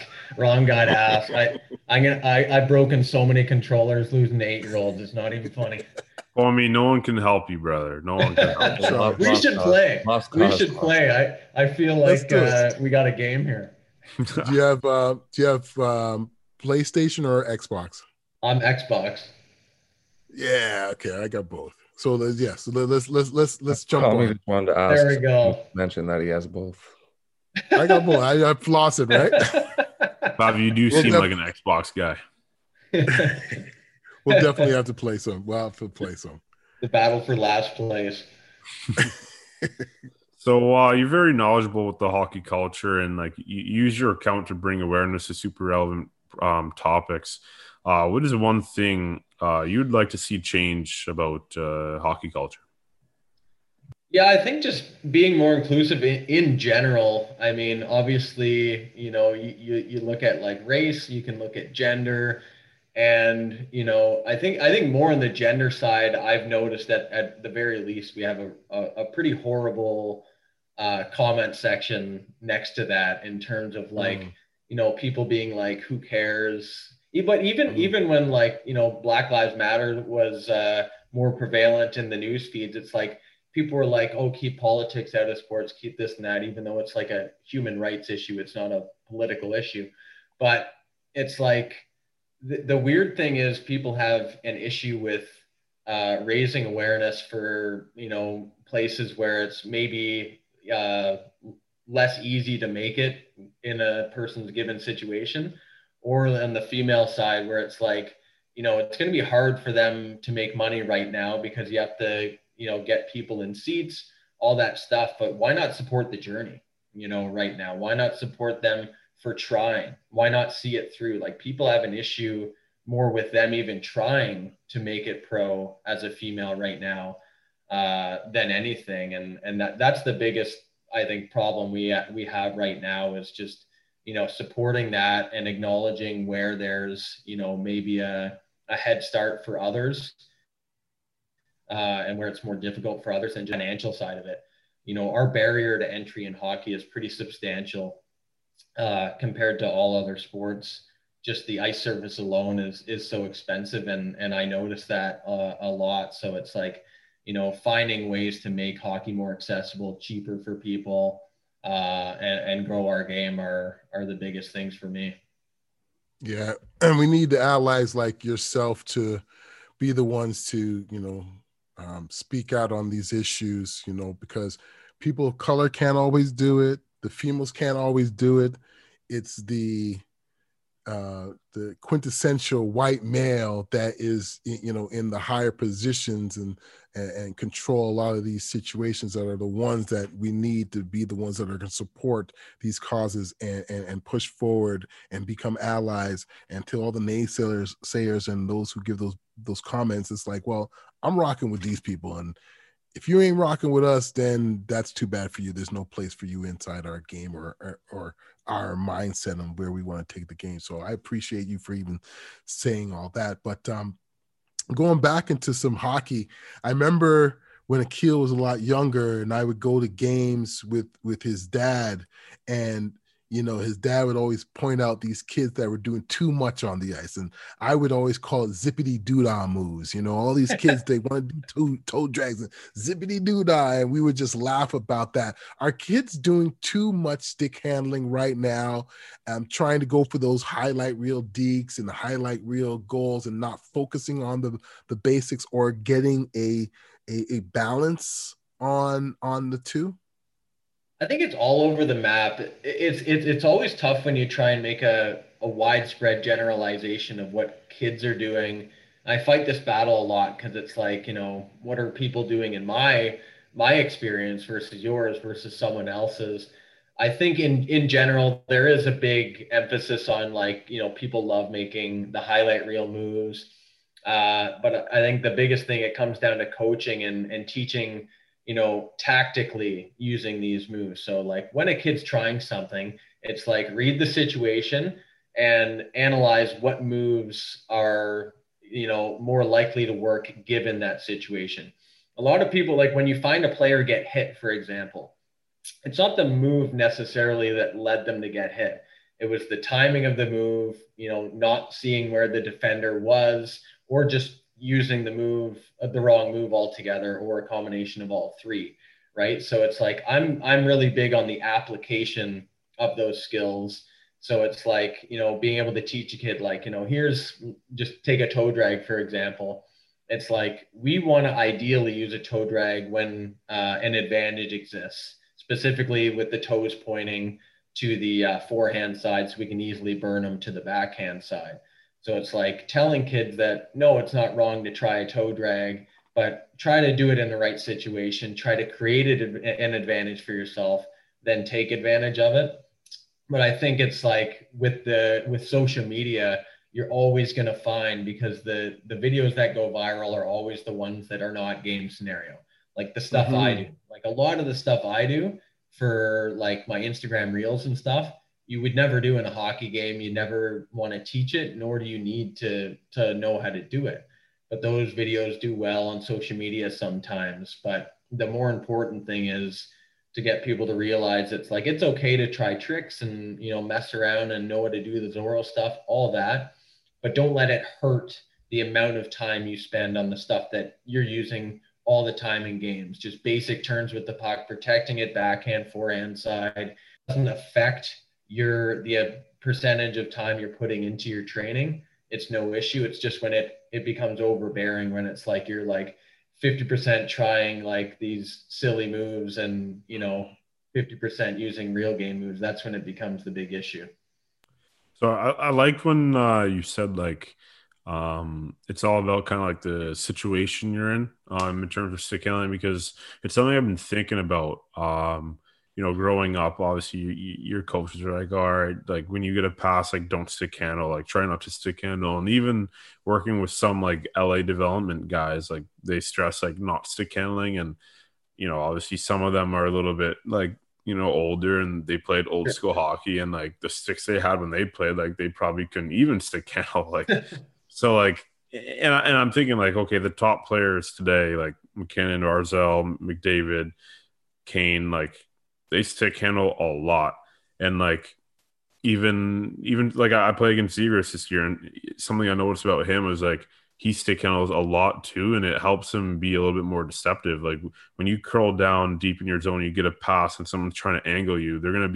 I've broken so many controllers losing to 8-year-olds. It's not even funny. Well, I mean, no one can help you, brother. No one can help you. We should play. I feel like we got a game here. Do you have PlayStation or Xbox? I'm Xbox. Yeah, okay, I got both. So let's jump on. Just wanted to ask. There we go. Mention that he has both. I got both. I floss it, right? Bob, you do seem like an Xbox guy. We'll definitely have to play some. We'll have to play some. The battle for last place. So you're very knowledgeable with the hockey culture, and like you use your account to bring awareness to super relevant topics. What is one thing you'd like to see change about hockey culture? Yeah, I think just being more inclusive in general. I mean, obviously, you look at like race, you can look at gender, and I think more on the gender side, I've noticed that at the very least we have a pretty horrible comment section next to that in terms of like, Mm, people being like, who cares? But even mm, even when like, Black Lives Matter was more prevalent in the news feeds, it's like people were like, oh, keep politics out of sports, keep this and that, even though it's like a human rights issue, it's not a political issue. But it's like the weird thing is people have an issue with raising awareness for places where it's maybe uh, less easy to make it in a person's given situation, or on the female side where it's like it's going to be hard for them to make money right now because you have to get people in seats, all that stuff. But why not support the journey? Right now, why not support them for trying? Why not see it through? Like, people have an issue more with them even trying to make it pro as a female right now than anything. And that's the biggest, I think, problem we have right now is just supporting that and acknowledging where there's maybe a head start for others, and where it's more difficult for others, and just financial side of it. Our barrier to entry in hockey is pretty substantial compared to all other sports. Just the ice surface alone is so expensive, and I notice that a lot. So it's like, finding ways to make hockey more accessible, cheaper for people, and grow our game are the biggest things for me. yeah, and we need the allies like yourself to be the ones to, speak out on these issues, because people of color can't always do it. The females can't always do it. It's the quintessential white male that is, in the higher positions and control a lot of these situations that are the ones that we need to be the ones that are going to support these causes and push forward and become allies. And to all the naysayers and those who give those comments, it's like, well, I'm rocking with these people, and if you ain't rocking with us, then that's too bad for you. There's no place for you inside our game or our mindset on where we want to take the game. So I appreciate you for even saying all that. But going back into some hockey, I remember when Akil was a lot younger, and I would go to games with his dad, and his dad would always point out these kids that were doing too much on the ice, and I would always call it zippity doodah moves. All these kids, they want to do toe drags and zippity doodah, and we would just laugh about that. Are kids doing too much stick handling right now? Trying to go for those highlight reel dekes and the highlight reel goals, and not focusing on the basics, or getting a balance on the two? I think it's all over the map. It's always tough when you try and make a widespread generalization of what kids are doing. I fight this battle a lot because it's like, what are people doing in my experience versus yours versus someone else's? I think in general there is a big emphasis on, like, people love making the highlight reel moves. But I think the biggest thing, it comes down to coaching and teaching, tactically using these moves. So like when a kid's trying something, it's like read the situation and analyze what moves are, more likely to work given that situation. A lot of people, like when you find a player get hit, for example, it's not the move necessarily that led them to get hit. It was the timing of the move, not seeing where the defender was, or just using the wrong move altogether, or a combination of all three, right? So it's like I'm really big on the application of those skills. So it's like, being able to teach a kid, like, here's, just take a toe drag, for example. It's like we want to ideally use a toe drag when an advantage exists, specifically with the toes pointing to the forehand side, so we can easily burn them to the backhand side. So it's like telling kids that no, it's not wrong to try a toe drag, but try to do it in the right situation, try to create an advantage for yourself, then take advantage of it. But I think it's like with social media, you're always going to find, because the videos that go viral are always the ones that are not game scenario. like the stuff I do. Like a lot of the stuff I do for like my Instagram reels and stuff, you would never do in a hockey game. You never want to teach it, nor do you need to know how to do it. But those videos do well on social media sometimes. But the more important thing is to get people to realize it's like it's okay to try tricks and mess around and know what to do, the Zorro stuff, all that, but don't let it hurt the amount of time you spend on the stuff that you're using all the time in games. Just basic turns with the puck, protecting it backhand, forehand side doesn't affect the percentage of time you're putting into your training. It's no issue. It's just when it becomes overbearing, when it's like you're like 50% trying like these silly moves and 50% using real game moves. That's when it becomes the big issue. So I liked when you said like it's all about kind of like the situation you're in terms of stick handling, because it's something I've been thinking about. Growing up, obviously your coaches are like, all right, like when you get a pass, like don't stick handle, like try not to stick handle. And even working with some like LA development guys, like they stress like not stick handling. And, obviously some of them are a little bit like, older and they played old school hockey, and like the sticks they had when they played, like they probably couldn't even stick handle. Like, so like, and I'm thinking like, okay, the top players today, like McKinnon, Barzal, McDavid, Kane, like, they stick handle a lot. And like even like I played against Zegras this year, and something I noticed about him was like he stick handles a lot too, and it helps him be a little bit more deceptive. Like when you curl down deep in your zone, you get a pass and someone's trying to angle you, they're going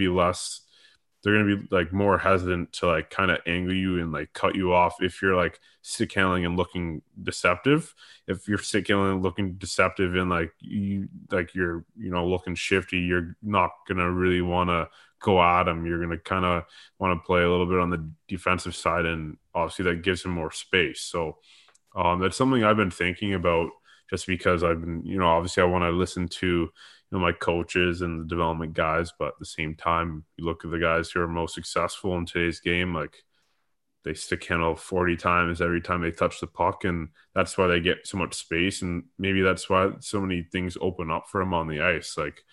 to be like more hesitant to like kind of angle you and like cut you off if you're like stick handling and looking deceptive. If you're stick handling and looking deceptive and like you're looking shifty, you're not gonna really want to go at them. You're gonna kind of want to play a little bit on the defensive side, and obviously that gives him more space. So that's something I've been thinking about, just because I've been obviously I want to listen to my coaches and the development guys, but at the same time, you look at the guys who are most successful in today's game, like they stick handle 40 times every time they touch the puck, and that's why they get so much space, and maybe that's why so many things open up for them on the ice.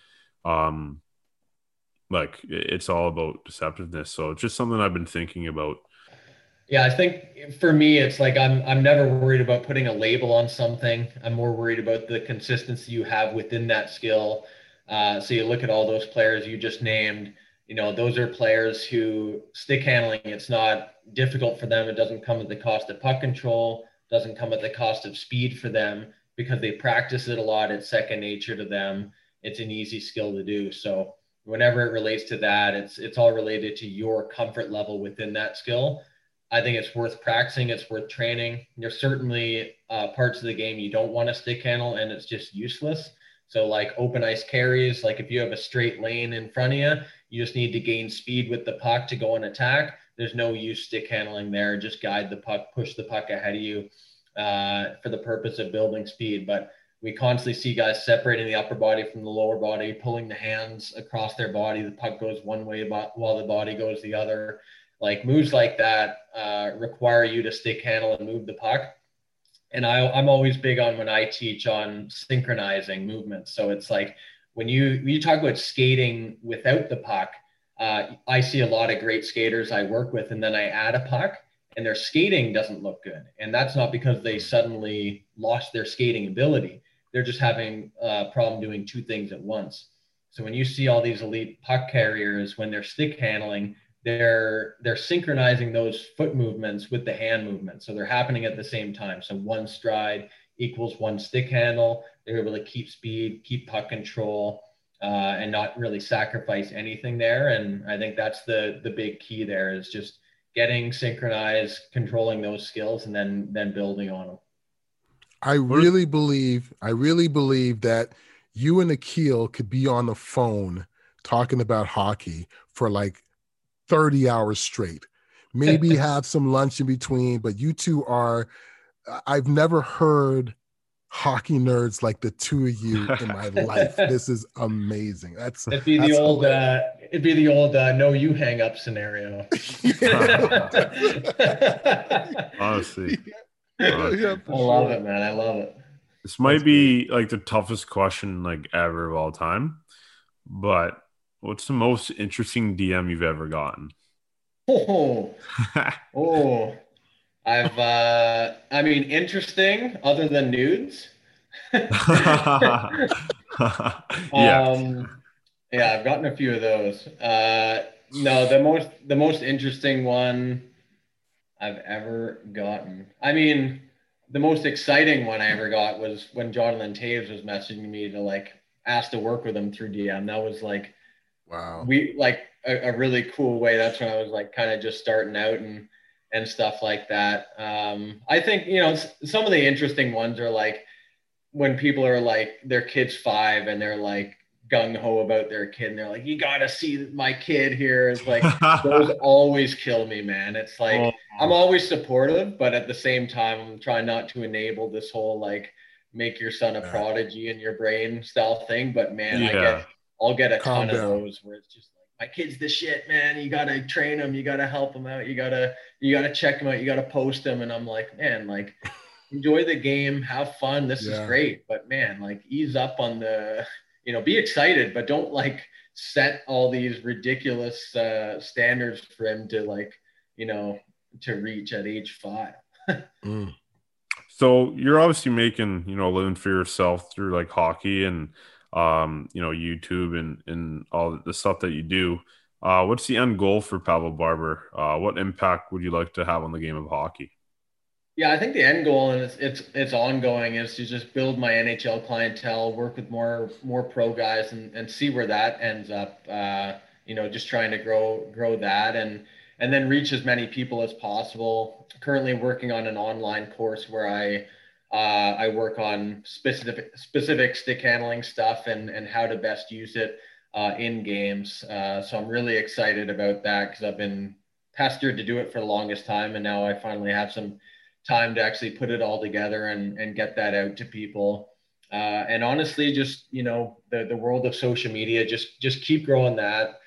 Like it's all about deceptiveness. So it's just something I've been thinking about. Yeah, I think for me, it's like I'm never worried about putting a label on something. I'm more worried about the consistency you have within that skill. So you look at all those players you just named, those are players who stick handling, it's not difficult for them. It doesn't come at the cost of puck control, doesn't come at the cost of speed for them, because they practice it a lot. It's second nature to them. It's an easy skill to do. So whenever it relates to that, it's all related to your comfort level within that skill. I think it's worth practicing. It's worth training. There's certainly parts of the game you don't want to stick handle and it's just useless. So like open ice carries, like if you have a straight lane in front of you, you just need to gain speed with the puck to go and attack. There's no use stick handling there. Just guide the puck, push the puck ahead of you for the purpose of building speed. But we constantly see guys separating the upper body from the lower body, pulling the hands across their body. The puck goes one way while the body goes the other. Like moves like that require you to stick handle and move the puck. And I'm always big on when I teach on synchronizing movements. So it's like when you talk about skating without the puck, I see a lot of great skaters I work with, and then I add a puck and their skating doesn't look good. And that's not because they suddenly lost their skating ability. They're just having a problem doing two things at once. So when you see all these elite puck carriers, when they're stick handling, they're synchronizing those foot movements with the hand movement. So they're happening at the same time. So one stride equals one stick handle. They're able to keep speed, keep puck control, and not really sacrifice anything there. And I think that's the big key there, is just getting synchronized, controlling those skills, and then building on them. I really believe that you and Akil could be on the phone talking about hockey for like 30 hours straight, maybe have some lunch in between, but you two I've never heard hockey nerds like the two of you in my life. This is amazing. It'd be the old no you hang up scenario. Honestly. I love it, man. I love it. This might be like the toughest question like ever of all time, but what's the most interesting DM you've ever gotten? Oh, oh, I mean, interesting other than nudes. Yeah. Yeah, I've gotten a few of those. No, the most interesting one I've ever gotten. I mean, the most exciting one I ever got was when Jonathan Taves was messaging me to like ask to work with him through DM. That was like Wow. we like a really cool way. That's when I was like kind of just starting out and stuff like that. I think some of the interesting ones are like when people are like their kid's 5 and they're like gung ho about their kid and they're like, you gotta see my kid here. It's like those always kill me, man. It's like I'm always supportive, but at the same time, I'm trying not to enable this whole like make your son a prodigy in your brain style thing. But man, I'll get a ton of those where it's just like, my kid's the shit, man. You gotta train him, you gotta help him out, you gotta check him out, you gotta post him. And I'm like, man, like enjoy the game, have fun. This is great. But man, like ease up on the, be excited, but don't like set all these ridiculous standards for him to like, to reach at age 5. So you're obviously making, a living for yourself through like hockey and, YouTube and all the stuff that you do. What's the end goal for Pavel Barber? What impact would you like to have on the game of hockey? Yeah, I think the end goal, and it's ongoing, is to just build my NHL clientele, work with more pro guys, and see where that ends up. Just trying to grow that, and then reach as many people as possible. Currently working on an online course where I work on specific stick handling stuff and how to best use it in games. So I'm really excited about that because I've been pestered to do it for the longest time, and now I finally have some time to actually put it all together and get that out to people. And honestly, just, the world of social media, just keep growing that,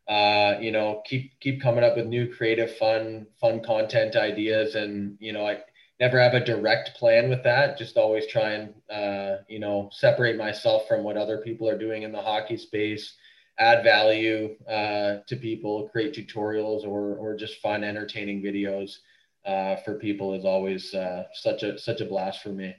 keep coming up with new creative, fun content ideas. And, I never have a direct plan with that. Just always try and, separate myself from what other people are doing in the hockey space, add value to people, create tutorials or just fun, entertaining videos. For people is always such a blast for me.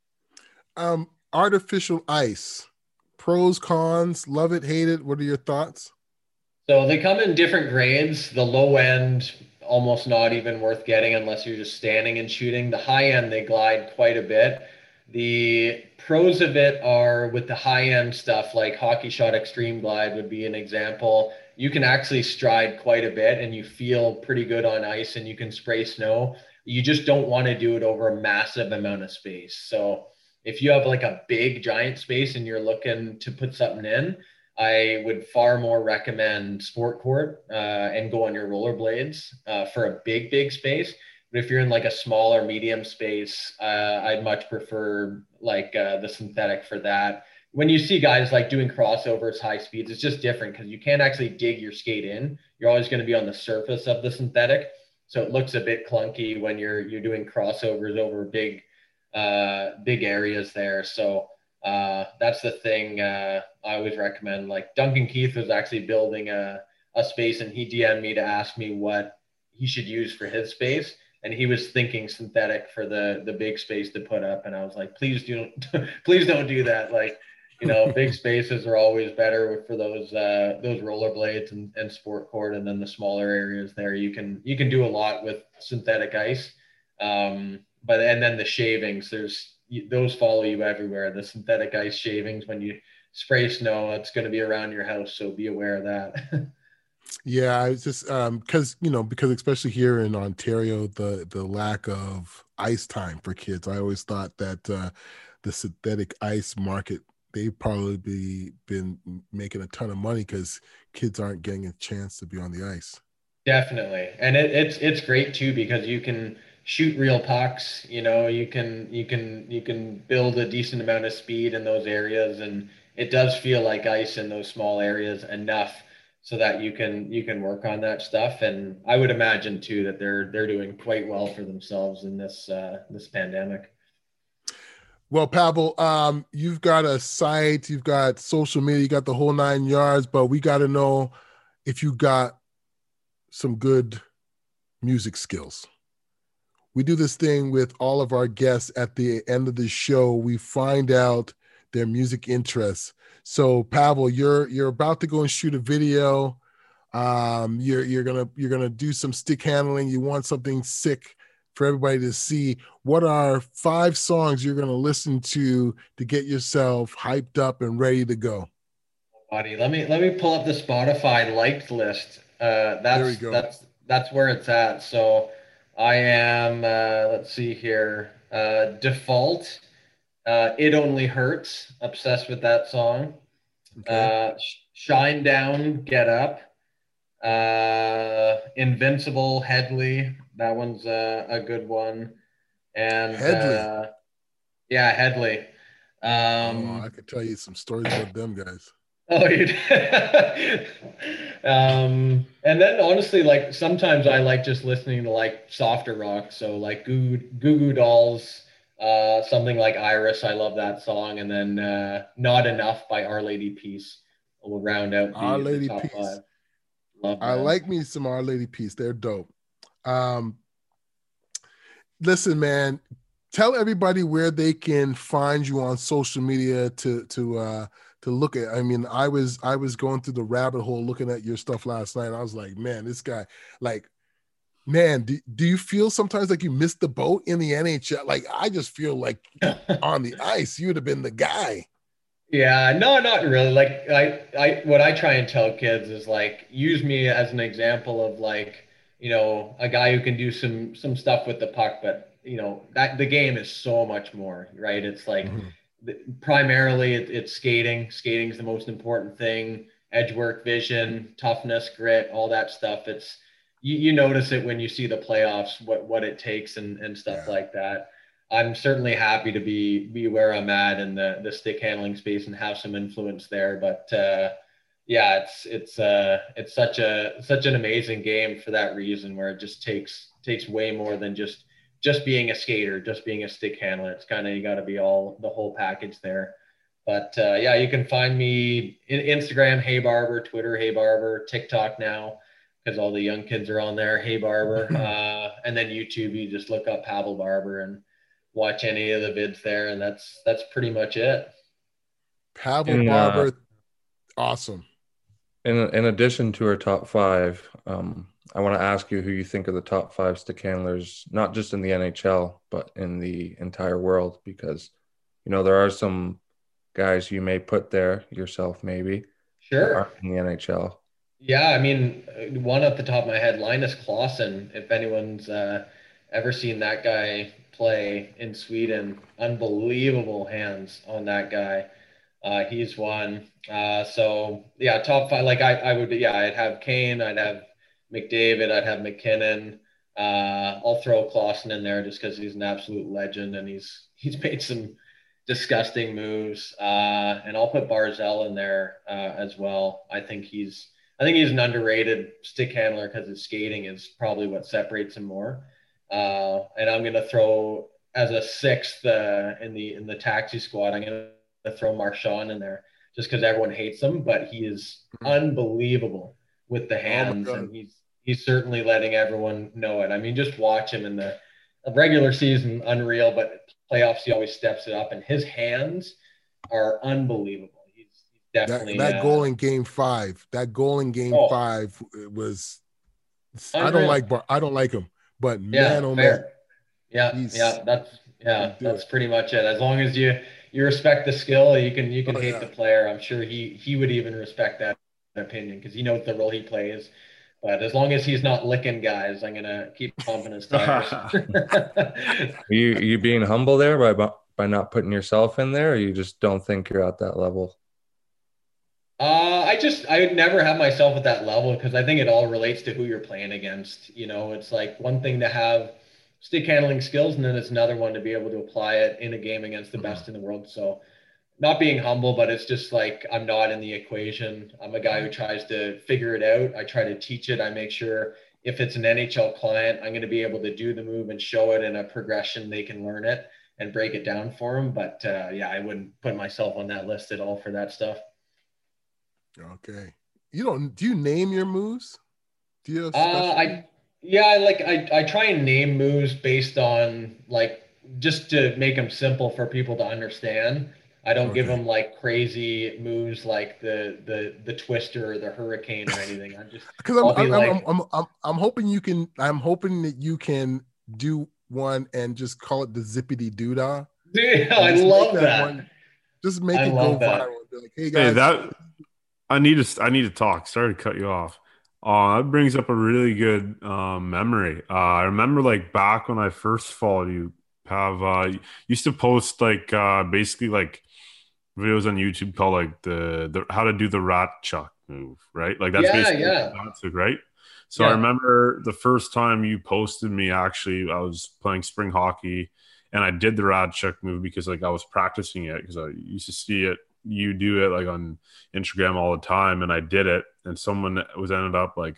Artificial ice, pros, cons, love it, hate it. What are your thoughts? So they come in different grades. The low end, almost not even worth getting unless you're just standing and shooting. The high end, they glide quite a bit. The pros of it are with the high end stuff, like Hockey Shot Extreme Glide would be an example. You can actually stride quite a bit and you feel pretty good on ice and you can spray snow. You just don't want to do it over a massive amount of space. So if you have like a big giant space and you're looking to put something in, I would far more recommend Sport Court and go on your rollerblades for a big space. But if you're in like a smaller medium space, I'd much prefer like the synthetic for that. When you see guys like doing crossovers, high speeds, it's just different because you can't actually dig your skate in. You're always going to be on the surface of the synthetic. So it looks a bit clunky when you're doing crossovers over big areas there. So that's the thing I always recommend. Like Duncan Keith was actually building a space and he DM'd me to ask me what he should use for his space. And he was thinking synthetic for the big space to put up. And I was like, please don't do that. Like, big spaces are always better for those rollerblades and Sport Court. And then the smaller areas there, you can do a lot with synthetic ice. And then the shavings, those follow you everywhere. The synthetic ice shavings, when you spray snow, it's going to be around your house. So be aware of that. Yeah, it's just because especially here in Ontario, the lack of ice time for kids. I always thought that the synthetic ice market, they've probably been making a ton of money because kids aren't getting a chance to be on the ice. Definitely, and it's great too because you can shoot real pucks. You can build a decent amount of speed in those areas, and it does feel like ice in those small areas enough so that you can work on that stuff. And I would imagine too that they're doing quite well for themselves in this pandemic. Well, Pavel, you've got a site, you've got social media, you got the whole 9 yards, but we got to know if you got some good music skills. We do this thing with all of our guests at the end of the show. We find out their music interests. So, Pavel, you're about to go and shoot a video. You're gonna do some stick handling. You want something sick for everybody to see. What are 5 songs you're gonna listen to get yourself hyped up and ready to go? Buddy, let me pull up the Spotify liked list. There we go. That's where it's at. So I am let's see here. Default. It Only Hurts. Obsessed with that song. Okay. Shine Down, Get Up. Invincible, Headley. That one's a good one. And Headley. yeah, Headley. I could tell you some stories about them guys. Oh, you and then honestly, like sometimes I like just listening to like softer rock. So like Goo Goo Dolls, something like Iris. I love that song. And then Not Enough by Our Lady Peace will round out the top 5. Love that. I like me some Our Lady Peace. They're dope. Listen, man, tell everybody where they can find you on social media to look at. I mean, I was going through the rabbit hole looking at your stuff last night. I was like, man, this guy, like, man, do you feel sometimes like you missed the boat in the NHL? Like, I just feel like on the ice, you'd have been the guy. Yeah, no, not really. Like what I try and tell kids is like, use me as an example of like, a guy who can do some stuff with the puck, but that the game is so much more, right? It's like primarily it's skating. Skating is the most important thing. Edge work, vision, toughness, grit, all that stuff. It's you notice it when you see the playoffs, what it takes and stuff like that. I'm certainly happy to be where I'm at in the stick handling space and have some influence there. But yeah, it's such an amazing game for that reason, where it just takes way more than just being a skater, just being a stick handler. It's kind of, you got to be the whole package there. But yeah, you can find me in Instagram, Hey Barber, Twitter, Hey Barber, TikTok now, because all the young kids are on there, Hey Barber. And then YouTube, you just look up Pavel Barber and watch any of the vids there. And that's pretty much it. Pavel Barber. Awesome. In addition to our top 5, I want to ask you who you think are the top 5 stick handlers, not just in the NHL, but in the entire world, because, there are some guys you may put there yourself, maybe. Sure. In the NHL. Yeah. I mean, one off the top of my head, Linus Claesson, if anyone's ever seen that guy play in Sweden, unbelievable hands on that guy. He's one. So yeah, top 5, like I would, I'd have Kane, I'd have McDavid, I'd have McKinnon. I'll throw Claesson in there just because he's an absolute legend and he's made some disgusting moves. And I'll put Barzal in there as well. I think he's an underrated stick handler because his skating is probably what separates him more. And I'm gonna throw as a 6th in the taxi squad. I'm gonna throw Marchand in there just because everyone hates him, but he is unbelievable with the hands, and he's certainly letting everyone know it. I mean, just watch him in the regular season, unreal, but playoffs he always steps it up, and his hands are unbelievable. He's definitely that goal in Game 5. That goal in Game 5 was. Unreal. I don't like him, but man, oh man. That's pretty much it. As long as you respect the skill, you can hate the player. I'm sure he would even respect that opinion because he knows the role he plays. But as long as he's not licking guys, I'm gonna keep pumping his tires. you being humble there by not putting yourself in there, or you just don't think you're at that level? I would never have myself at that level because I think it all relates to who you're playing against. It's like one thing to have stick handling skills, and then it's another one to be able to apply it in a game against the best in the world. So not being humble, but it's just like, I'm not in the equation. I'm a guy who tries to figure it out. I try to teach it. I make sure if it's an NHL client, I'm going to be able to do the move and show it in a progression they can learn it. and break it down for him. But yeah, I wouldn't put myself on that list at all for that stuff. Okay. Do you name your moves? Do you have I try and name moves based on like just to make them simple for people to understand. I don't give them like crazy moves like the twister or the hurricane or anything. Because I'm hoping that you can do one and just call it the zippity doodah. Dude, I love that. Just make it go viral. Be like, hey guys, I need to talk. Sorry to cut you off. That brings up a really good memory. I remember like back when I first followed you, Pav, used to post like basically like videos on YouTube called like the how to do the rat chuck move, right? Like that's basically right? So I remember the first time you posted me, actually, I was playing spring hockey and I did the rat chuck move because like I was practicing it because I used to see you do it like on Instagram all the time, and I did it, and someone ended up like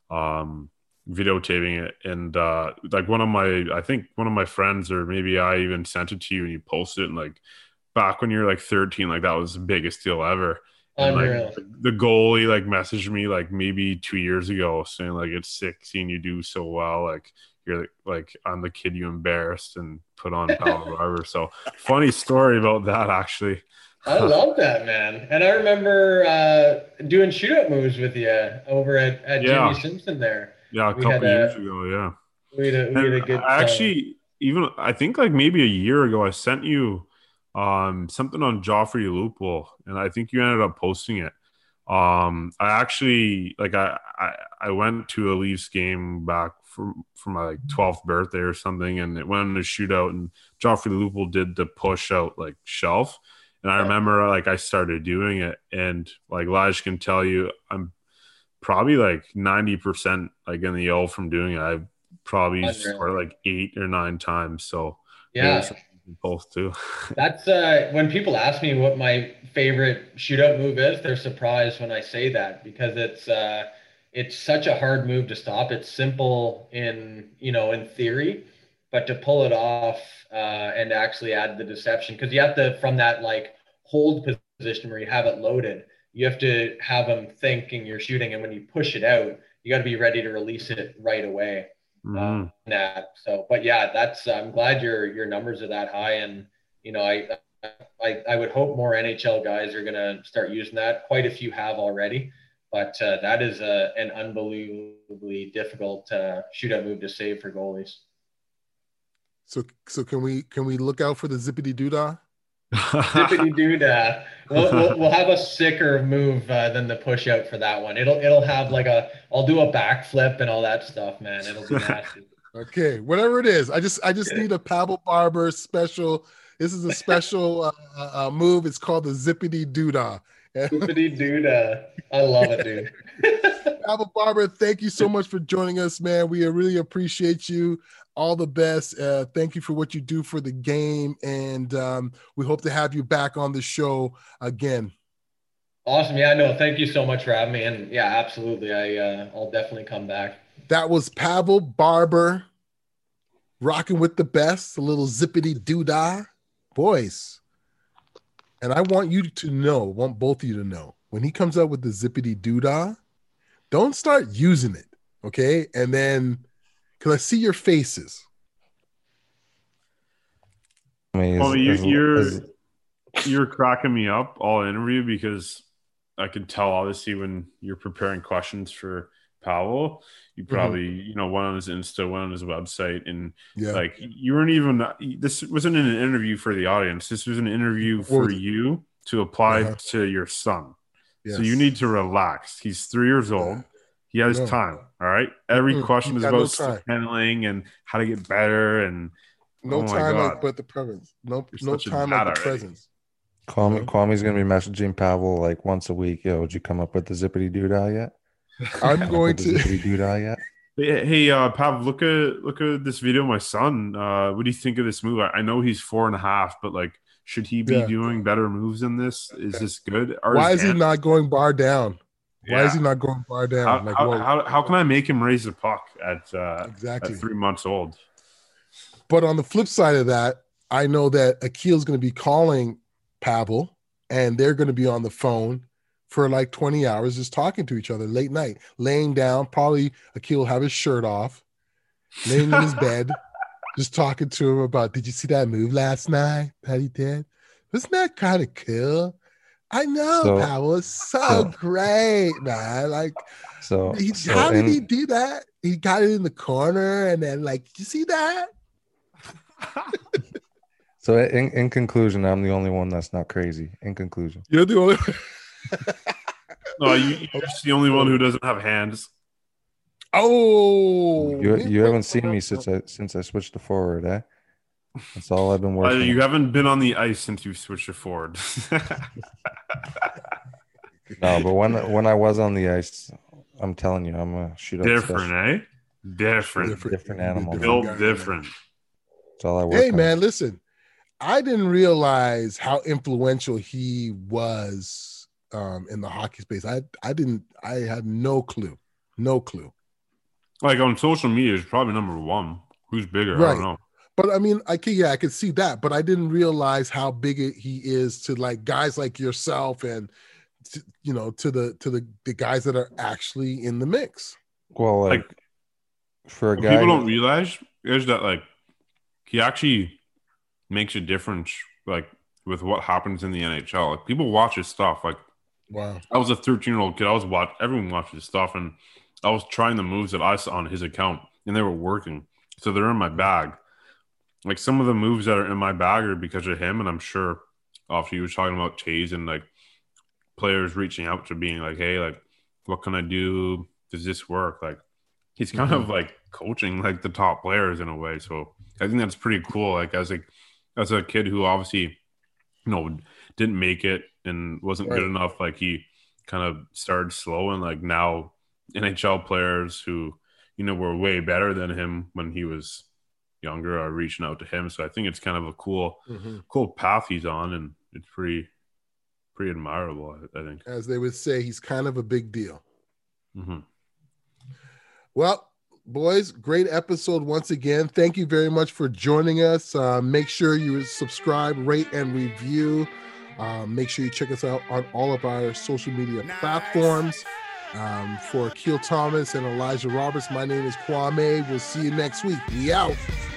videotaping it, and like one of my friends, or maybe I even sent it to you and you posted it, and like back when you're like 13, like that was the biggest deal ever. And like the goalie like messaged me like maybe 2 years ago saying like it's sick seeing you do so well, like you're like I'm the kid you embarrassed and put on Pavel Barber. So funny story about that, actually. I love that, man. And I remember doing shootout moves with you over at Jimmy Simpson there. Yeah, a couple years ago, yeah. We had a good actually, even I think like maybe a year ago, I sent you something on Joffrey Lupul, and I think you ended up posting it. I actually like I went to a Leafs game back for my like 12th birthday or something, and it went in a shootout, and Joffrey Lupul did the push out like shelf. And I remember like I started doing it, and like Lige can tell you, I'm probably like 90% like in the O from doing it. I've probably scored like 8 or 9 times. So yeah, both too. That's when people ask me what my favorite shootout move is, they're surprised when I say that, because it's such a hard move to stop. It's simple in theory, but to pull it off and actually add the deception, because you have to, from that like hold position where you have it loaded, you have to have them thinking you're shooting, and when you push it out, you got to be ready to release it right away. But yeah, I'm glad your numbers are that high, and I would hope more NHL guys are gonna start using that. Quite a few have already, but that is an unbelievably difficult shootout move to save for goalies. So can we look out for the zippity doodah? Zippity doodah. We'll have a sicker move than the push out for that one. It'll have like I'll do a backflip and all that stuff, man. It'll be nasty. Okay, whatever it is, I just need a Pavel Barber special. This is a special move. It's called the zippity doodah. Zippity doodah. I love it, dude. Pavel Barber, thank you so much for joining us, man. We really appreciate you. All the best. Thank you for what you do for the game, and we hope to have you back on the show again. Awesome. Yeah, no, thank you so much for having me, and yeah, absolutely. I'll definitely come back. That was Pavel Barber rocking with the best, a little zippity doodah, boys. And I want both of you to know, when he comes up with the zippity doodah, don't start using it, okay? And then, because I see your faces. You're cracking me up all interview, because I can tell obviously when you're preparing questions for Pavel, you probably went on his Insta, went on his website, and like you weren't even. This wasn't an interview for the audience. This was an interview for you to apply to your son. Yes. So you need to relax. He's 3 years old. He has time. All right. Every question is about handling and how to get better, and time like but the presence. No time like the presence. Kwame's gonna be messaging Pavel like once a week. Yo, did you come up with the zippity doodah yet? I'm going to zippity doodah yet? Hey, Pav, look at this video of my son. What do you think of this move? I know he's 4.5, but like, should he be doing better moves than this? Is this good? Why is he not going bar down? Why is he not going bar down? How can I make him raise the puck at 3 months old? But on the flip side of that, I know that Akil's going to be calling Pavel, and they're going to be on the phone for like 20 hours just talking to each other late night, laying down. Probably Akil will have his shirt off, laying in his bed, just talking to him about, did you see that move last night that he did? Wasn't that kind of cool? I know, Pavel. It's so great, man. Like, how did he do that? He got it in the corner, and then, like, you see that? So in conclusion, I'm the only one that's not crazy. In conclusion, you're the only. No, you're just the only one who doesn't have hands. Oh, you haven't seen me since I switched to forward, eh? That's all I've been working. You haven't been on the ice since you switched to forward. No, but when I was on the ice, I'm telling you, I'm a shootout. Different, eh? Different animal. Built different. That's all I work. Hey, on. man, listen. I didn't realize how influential he was in the hockey space. I had no clue. Like on social media, is probably number one. Who's bigger? Right. I don't know. But I mean, I could see that, but I didn't realize how big he is to like guys like yourself and to the guys that are actually in the mix. Well, like for a guy, people don't realize is that like he actually makes a difference, like with what happens in the NHL. Like people watch his stuff. Like, wow, I was a 13-year-old kid. Everyone watched his stuff, and I was trying the moves that I saw on his account, and they were working. So they're in my bag. Like some of the moves that are in my bag are because of him, and I'm sure after you were talking about Taze and like players reaching out to being like, hey, like what can I do? Does this work? Like he's kind of like coaching like the top players in a way. So I think that's pretty cool. Like as a kid who obviously, didn't make it and wasn't good enough, like he kind of started slow, and like now NHL players who, were way better than him when he was younger are reaching out to him. So I think it's kind of a cool path he's on, and it's pretty admirable, I think. As they would say, he's kind of a big deal. Mm-hmm. Well, boys, great episode once again. Thank you very much for joining us. Make sure you subscribe, rate, and review. Make sure you check us out on all of our social media platforms. For Akil Thomas and Elijah Roberts, my name is Kwame. We'll see you next week. We out.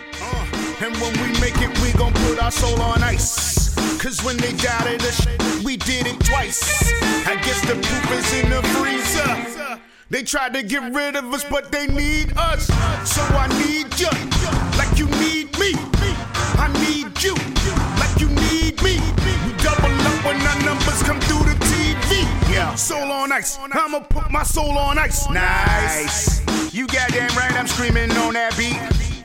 And when we make it, we gon' put our soul on ice. Cause when they doubted us, we did it twice. I guess the proof is in the freezer. They tried to get rid of us, but they need us. So I need you, like you need me. I need you, like you need me. We double up when our numbers come through the TV. Yeah, soul on ice. I'ma put my soul on ice. Nice. You goddamn right, I'm screaming on that beat.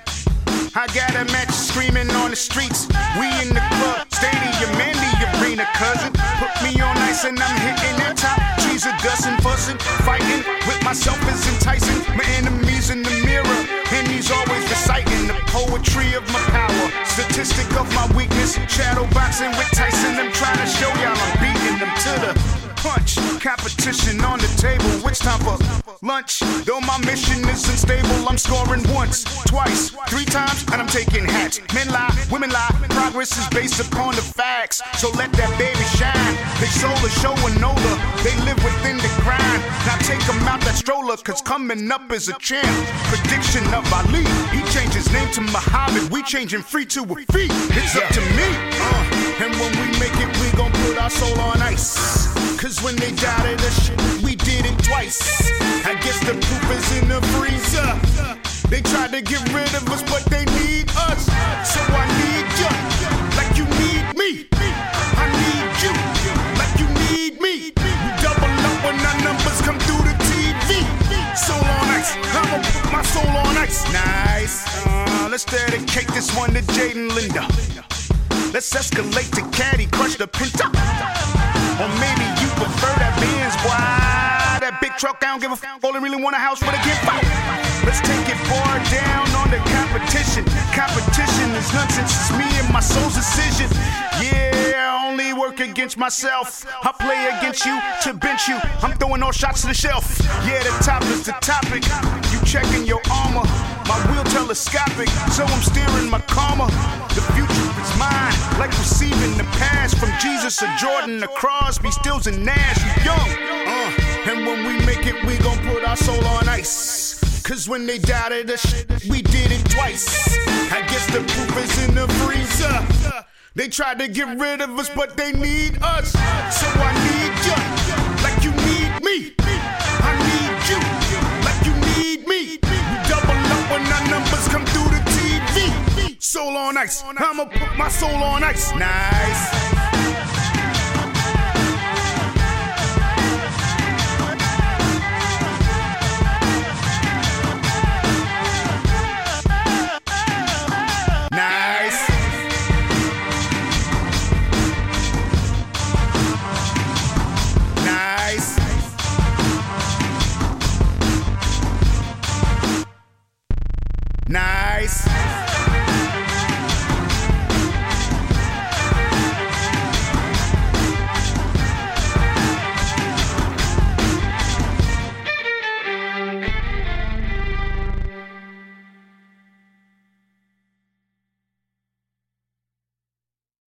I got a match screaming on the streets. We in the club, stadium, and the arena, cousin. Put me on ice and I'm hitting that top. Trees are dusting, fussing, fighting. With myself is enticing. My enemies in the mirror, and he's always reciting the poetry of my power. Statistic of my weakness. Shadow boxing with Tyson. I'm trying to show y'all I'm beating them to the punch. Competition on the table. Which time for lunch? Though my mission is unstable, I'm scoring once, twice, 3 times, and I'm taking hats. Men lie, women lie. Progress is based upon the facts. So let that baby shine. They sold a show and older. They live within the grind. Now take them out that stroller, cause coming up is a champ. Prediction of Ali. He changed his name to Muhammad. We changing free to a fee. It's up to me. And when we make it, we gon' put our soul on ice. Cause when they doubted us, we did it twice. I guess the proof is in the freezer. They tried to get rid of us, but they need us. So I need you, like you need me. I need you, like you need me. We double up when our numbers come through the TV. Soul on ice, I'ma put my soul on ice. Nice. Let's dedicate this one to Jaden Linda. Let's escalate to Caddy, crush the Pinto. Or maybe you prefer that Benz, why? That big truck, I don't give a f***, only really want a house with a gift out. Let's take it far down on the competition. Competition is nonsense, it's me and my soul's decision. Yeah, only work against myself. I play against you to bench you. I'm throwing all shots to the shelf. Yeah, the top is the topic. You checking your armor. My wheel telescopic, so I'm steering my karma. The future is mine, like receiving the pass from Jesus or Jordan to Crosby, Stills and Nash. You young, and when we make it, we gon' put our soul on ice. Cause when they doubted us, we did it twice. I guess the proof is in the freezer. They tried to get rid of us, but they need us. So I need you, like you need me. I need you, like you need me. We double up when our numbers come through the TV. Soul on ice, I'ma put my soul on ice. Nice. Nice.